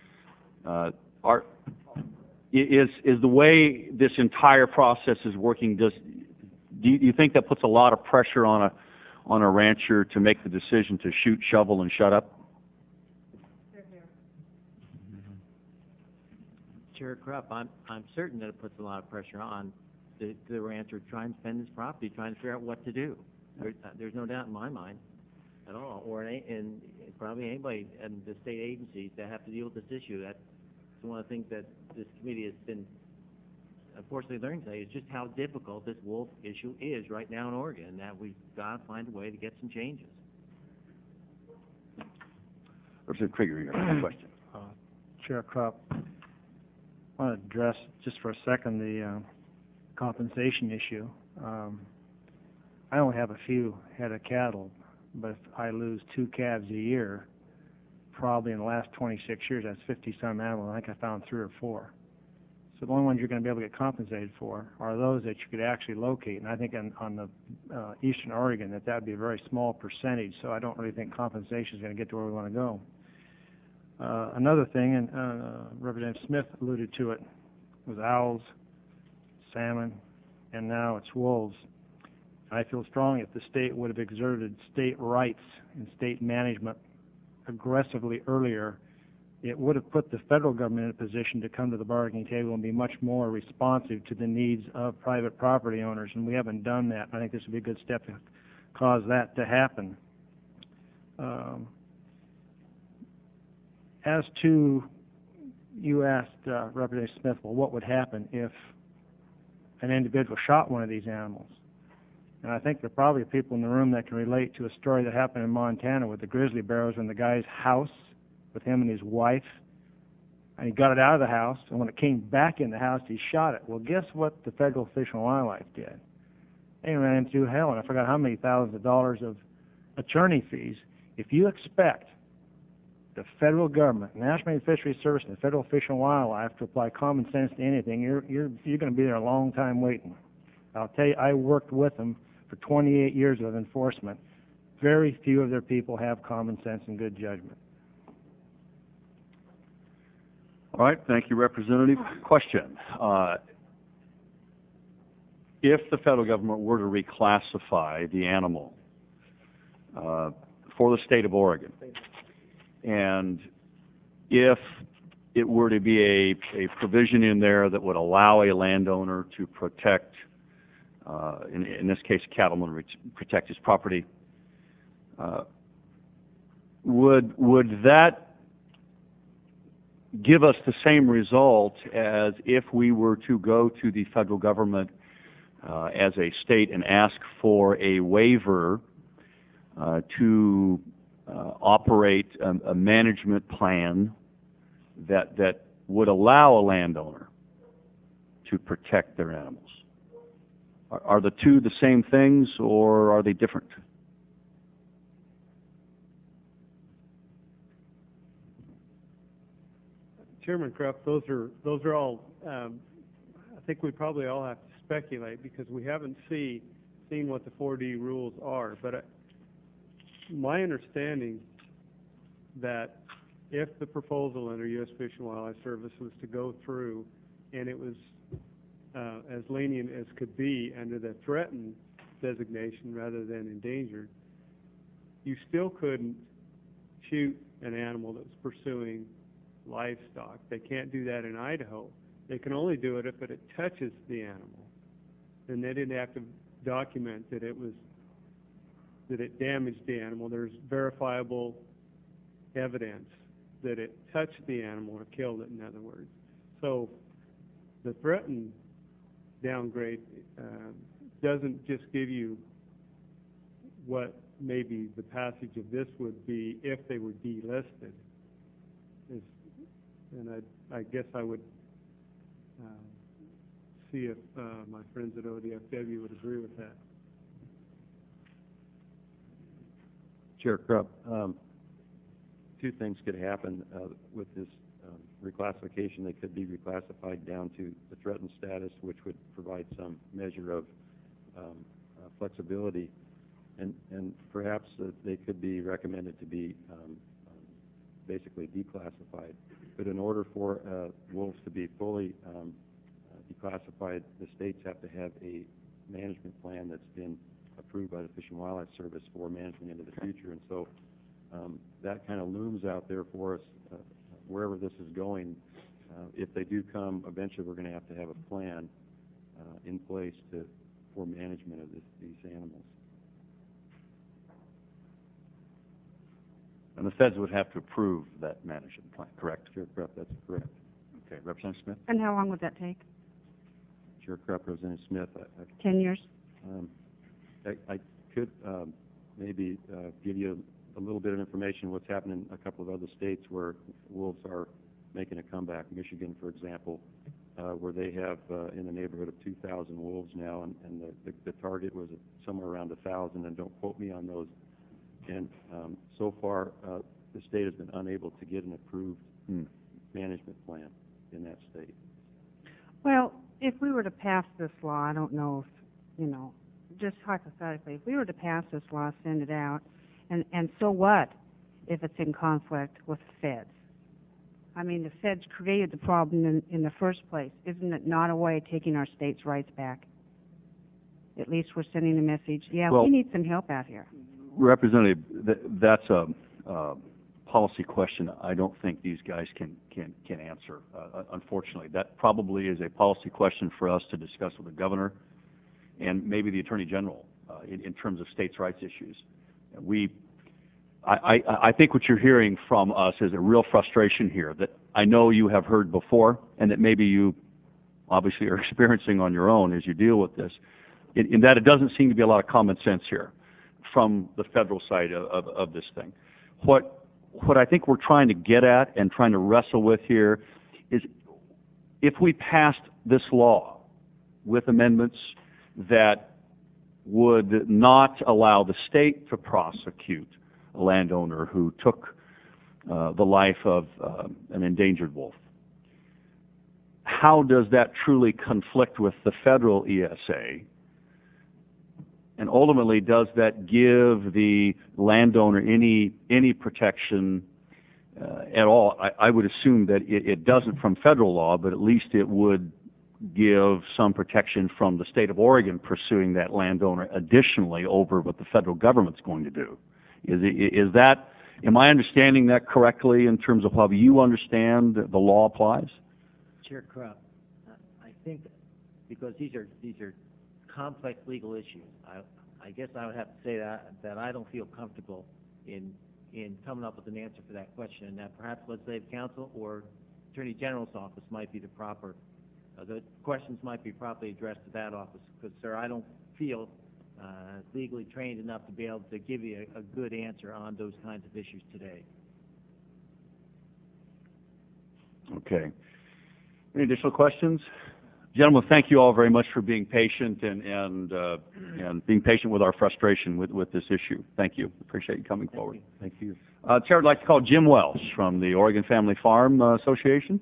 Is the way this entire process is working, do you think that puts a lot of pressure on a rancher to make the decision to shoot, shovel, and shut up? Chair Krupp, I'm certain that it puts a lot of pressure on the rancher trying to defend his property, trying to figure out what to do. There's no doubt in my mind at all, and probably anybody in the state agencies that have to deal with this issue. That's one of the things that this committee has been unfortunately learning today, is just how difficult this wolf issue is right now in Oregon, and that we've got to find a way to get some changes. Representative Krieger, you have a question. Chair Krupp, I want to address just for a second the compensation issue. I only have a few head of cattle, but if I lose 2 calves a year, probably in the last 26 years, that's 50-some animals. I think I found 3 or 4. So the only ones you're going to be able to get compensated for are those that you could actually locate. And I think on the eastern Oregon that would be a very small percentage, so I don't really think compensation is going to get to where we want to go. Another thing, and Representative Smith alluded to it, was owls, salmon, and now it's wolves. I feel strongly if the state would have exerted state rights and state management aggressively earlier, it would have put the federal government in a position to come to the bargaining table and be much more responsive to the needs of private property owners, and we haven't done that. I think this would be a good step to cause that to happen. As to, you asked Representative Smith, well, what would happen if an individual shot one of these animals? And I think there are probably people in the room that can relate to a story that happened in Montana with the grizzly bear. Was in the guy's house with him and his wife, and he got it out of the house, and when it came back in the house, he shot it. Well, guess what the federal Fish and Wildlife did? They ran him through hell, and I forgot how many thousands of dollars of attorney fees. If you expect the federal government, National Marine Fisheries Service, and the federal Fish and Wildlife to apply common sense to anything, you're going to be there a long time waiting. I'll tell you, I worked with them for 28 years of enforcement. Very few of their people have common sense and good judgment. All right, thank you, Representative. Question. If the federal government were to reclassify the animal for the state of Oregon, and if it were to be a provision in there that would allow a landowner to protect, in this case, a cattleman protect his property, would that give us the same result as if we were to go to the federal government as a state and ask for a waiver to operate a management plan that would allow a landowner to protect their animals? Are the two the same things, or are they different? Chairman Krupp, those are all. I think we probably all have to speculate because we haven't seen what the 4D rules are. But my understanding that if the proposal under U.S. Fish and Wildlife Service was to go through, and it was as lenient as could be under the threatened designation rather than endangered, you still couldn't shoot an animal that was pursuing livestock. They can't do that in Idaho. They can only do it if it touches the animal. And they didn't have to document that it damaged the animal. There's verifiable evidence that it touched the animal or killed it, in other words. So the threatened downgrade doesn't just give you what maybe the passage of this would be if they were delisted. And I guess I would see if my friends at ODFW would agree with that. Chair Krupp, two things could happen with this reclassification. They could be reclassified down to the threatened status, which would provide some measure of flexibility, and perhaps they could be recommended to be basically declassified. But in order for wolves to be fully declassified, the states have to have a management plan that's been approved by the Fish and Wildlife Service for management into the future. And so that kind of looms out there for us wherever this is going. If they do come, eventually we're going to have a plan in place for management of these animals. And the feds would have to approve that management plan, correct? Chair Krupp, that's correct. Okay, Representative Smith? And how long would that take? Chair Krupp, Representative Smith. 10 years? I could maybe give you a little bit of information what's happening in a couple of other states where wolves are making a comeback. Michigan, for example, where they have in the neighborhood of 2,000 wolves now, and the target was somewhere around 1,000, and don't quote me on those. And so far, the state has been unable to get an approved management plan in that state. Well, if we were to pass this law, I don't know if, just hypothetically, if we were to pass this law, send it out, and so what if it's in conflict with the feds? I mean, the feds created the problem in the first place. Isn't it not a way of taking our states' rights back? At least we're sending a message, we need some help out here. Representative, that's a policy question I don't think these guys can answer, unfortunately. That probably is a policy question for us to discuss with the governor and maybe the Attorney General in terms of states' rights issues. I think what you're hearing from us is a real frustration here that I know you have heard before and that maybe you obviously are experiencing on your own as you deal with this, in that it doesn't seem to be a lot of common sense here from the federal side of this thing. What I think we're trying to get at and trying to wrestle with here is if we passed this law with amendments that would not allow the state to prosecute a landowner who took the life of an endangered wolf, how does that truly conflict with the federal ESA? And ultimately, does that give the landowner any protection at all? I would assume that it doesn't from federal law, but at least it would give some protection from the state of Oregon pursuing that landowner additionally over what the federal government's going to do. Is that, am I understanding that correctly in terms of how you understand the law applies? Chair Krupp, I think because these are complex legal issues, I guess I would have to say that I don't feel comfortable in coming up with an answer for that question, and that perhaps legislative counsel or Attorney General's office might be the proper, the questions might be properly addressed to that office, because, sir, I don't feel legally trained enough to be able to give you a good answer on those kinds of issues today. Okay. Any additional questions? Gentlemen, thank you all very much for being patient and being patient with our frustration with this issue. Thank you. Appreciate you coming forward. Thank you. Chair would like to call Jim Welsh from the Oregon Family Farm Association.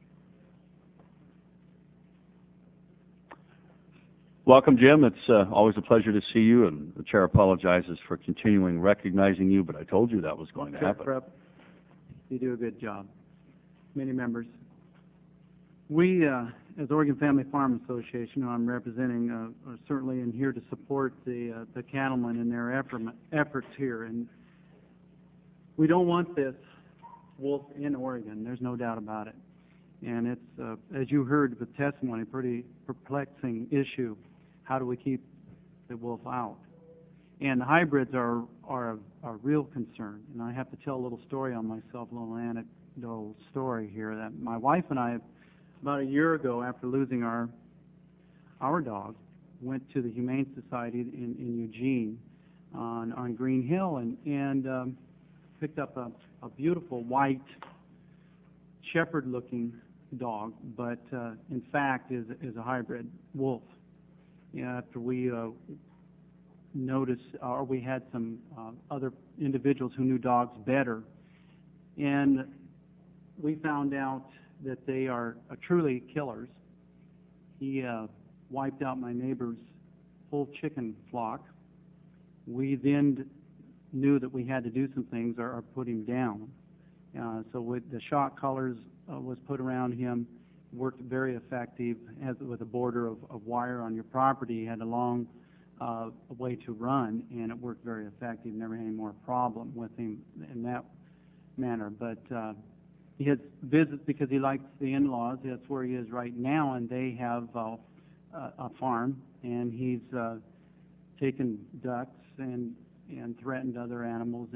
Welcome, Jim. It's always a pleasure to see you, and the chair apologizes for continuing recognizing you, but I told you that was going to happen. Chair Krupp, you do a good job. Many members. We, as Oregon Family Farm Association, who I'm representing, are certainly in here to support the cattlemen in their efforts here. And we don't want this wolf in Oregon. There's no doubt about it. And it's, as you heard the testimony, a pretty perplexing issue. How do we keep the wolf out. And the hybrids are a real concern. And I have to tell a little story on myself, a little anecdotal story here, that my wife and I, about a year ago, after losing our dog, went to the Humane Society in Eugene on Green Hill and picked up a beautiful white shepherd-looking dog, but in fact is a hybrid wolf. After we noticed, or we had some other individuals who knew dogs better, and we found out that they are truly killers. He wiped out my neighbor's whole chicken flock. We then knew that we had to do some things or put him down. So with the shock collars was put around him, worked very effective, as with a border of wire on your property. He had a long way to run, and it worked very effective. Never had any more problem with him in that manner. But he has visits because he likes the in-laws. That's where he is right now, and they have a farm, and he's taken ducks and threatened other animals.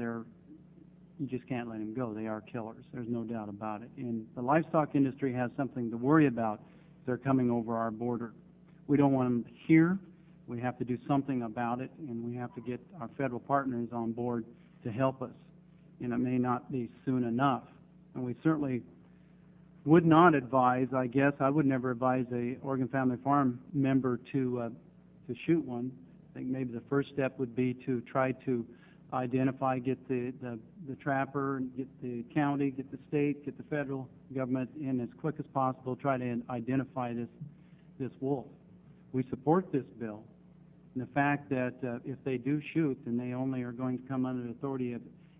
You just can't let him go. They are killers. There's no doubt about it. And the livestock industry has something to worry about. They're coming over our border. We don't want them here. We have to do something about it, and we have to get our federal partners on board to help us. And it may not be soon enough. And we certainly would not advise, I guess, I would never advise a Oregon Family Farm member to shoot one. I think maybe the first step would be to try to identify, get the trapper, get the county, get the state, get the federal government in as quick as possible, try to identify this wolf. We support this bill. And the fact that if they do shoot, then they only are going to come under the authority of,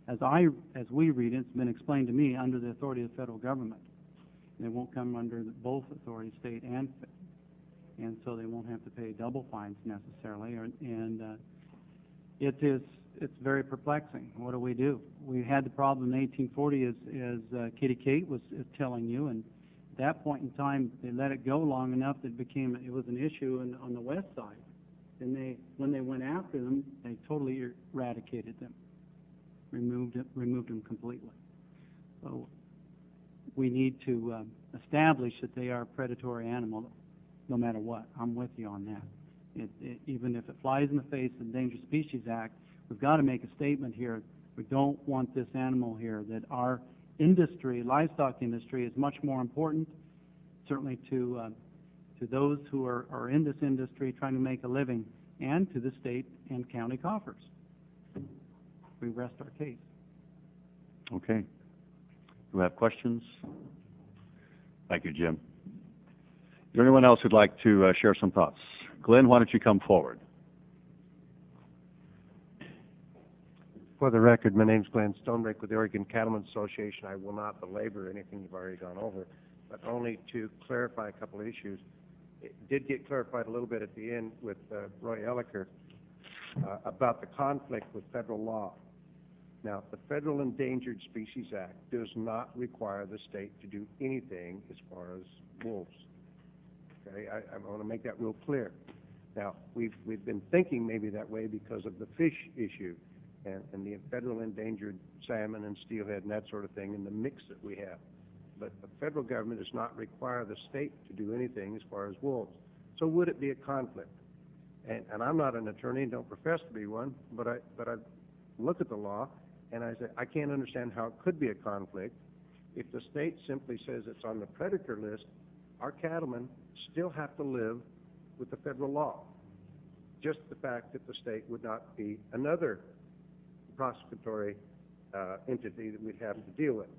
as we read it, it's been explained to me, under the authority of the federal government. They won't come under both authorities, state and federal. And so they won't have to pay double fines necessarily. It's very perplexing. What do? We had the problem in 1840, as Kitty Kate was telling you, and at that point in time, they let it go long enough that it was an issue on the west side. And when they went after them, they totally eradicated them, removed them completely. So we need to establish that they are a predatory animal, no matter what. I'm with you on that. Even if it flies in the face of the Endangered Species Act, we've got to make a statement here. We don't want this animal here, that our industry, livestock industry, is much more important, certainly to those who are in this industry trying to make a living, and to the state and county coffers. We rest our case. Okay. Do we have questions? Thank you, Jim. Is there anyone else who'd like to share some thoughts? Glenn, why don't you come forward? For the record, my name's Glenn Stonebreak with the Oregon Cattlemen's Association. I will not belabor anything you've already gone over, but only to clarify a couple of issues. It did get clarified a little bit at the end with Roy Elliker about the conflict with federal law. Now, the Federal Endangered Species Act does not require the state to do anything as far as wolves. Okay, I want to make that real clear. Now, we've been thinking maybe that way because of the fish issue and the federal endangered salmon and steelhead and that sort of thing and the mix that we have. But the federal government does not require the state to do anything as far as wolves. So would it be a conflict? And I'm not an attorney and don't profess to be one, but I look at the law and I say I can't understand how it could be a conflict if the state simply says it's on the predator list. Our cattlemen still have to live with the federal law. Just the fact that the state would not be another prosecutory entity that we'd have to deal with.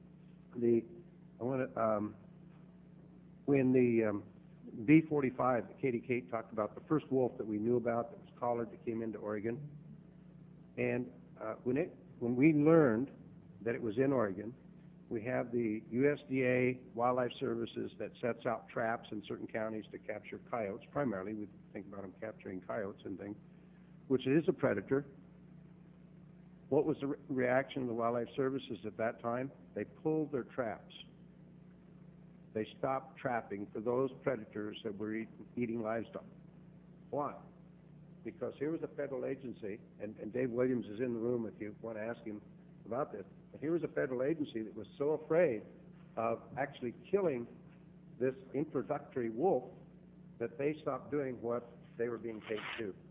When the B-45 that Katie Kate talked about, the first wolf that we knew about that was collared that came into Oregon, and when we learned that it was in Oregon, we have the USDA Wildlife Services that sets out traps in certain counties to capture coyotes. Primarily, we think about them capturing coyotes and things, which is a predator. What was the reaction of the Wildlife Services at that time? They pulled their traps. They stopped trapping for those predators that were eating livestock. Why? because here was a federal agency, and Dave Williams is in the room if you want to ask him about this, but here was a federal agency that was so afraid of actually killing this introductory wolf that they stopped doing what they were being paid to do.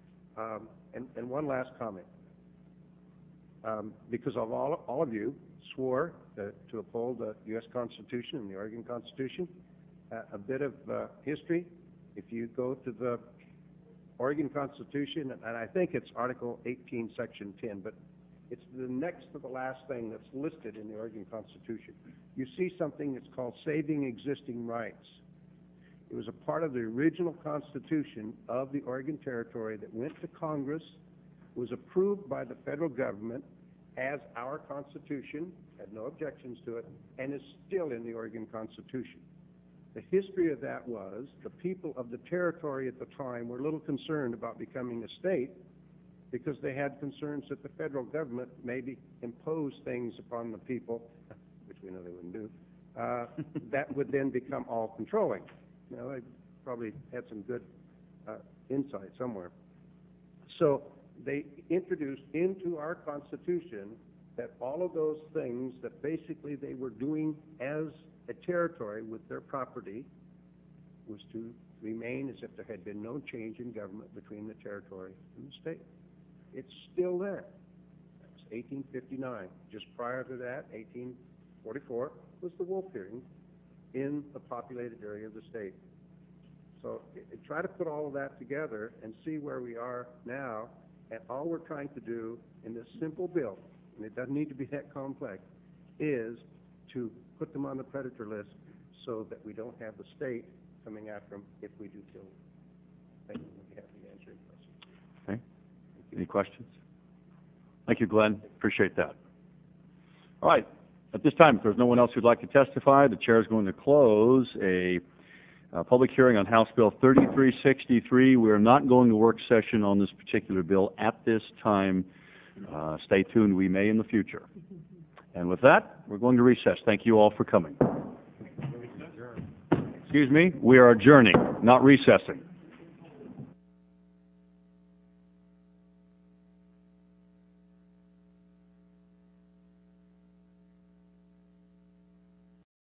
And one last comment. Because of all of you swore to uphold the U.S. Constitution and the Oregon Constitution, a bit of history. If you go to the Oregon Constitution, and I think it's Article 18, Section 10, but it's the next to the last thing that's listed in the Oregon Constitution. You see something that's called saving existing rights. It was a part of the original Constitution of the Oregon Territory that went to Congress, was approved by the federal government as our Constitution, had no objections to it, and is still in the Oregon Constitution. The history of that was the people of the territory at the time were a little concerned about becoming a state because they had concerns that the federal government maybe imposed things upon the people, which we know they wouldn't do, that would then become all-controlling. You know, they probably had some good insight somewhere. So they introduced into our Constitution that all of those things that basically they were doing as a territory with their property was to remain as if there had been no change in government between the territory and the state. It's still there. That's 1859. Just prior to that, 1844, was the wolf hearing in the populated area of the state. So try to put all of that together and see where we are now, and all we're trying to do in this simple bill, and it doesn't need to be that complex, is to put them on the predator list so that we don't have the state coming after them if we do kill them. Thank you. We'll be happy to answer any questions. Okay. Any questions? Thank you, Glenn. Appreciate that. All right. At this time, if there's no one else who'd like to testify, the chair is going to close a public hearing on House Bill 3363. We are not going to work session on this particular bill at this time. Stay tuned. We may in the future. And with that, we're going to recess. Thank you all for coming. Excuse me, we are adjourning, not recessing.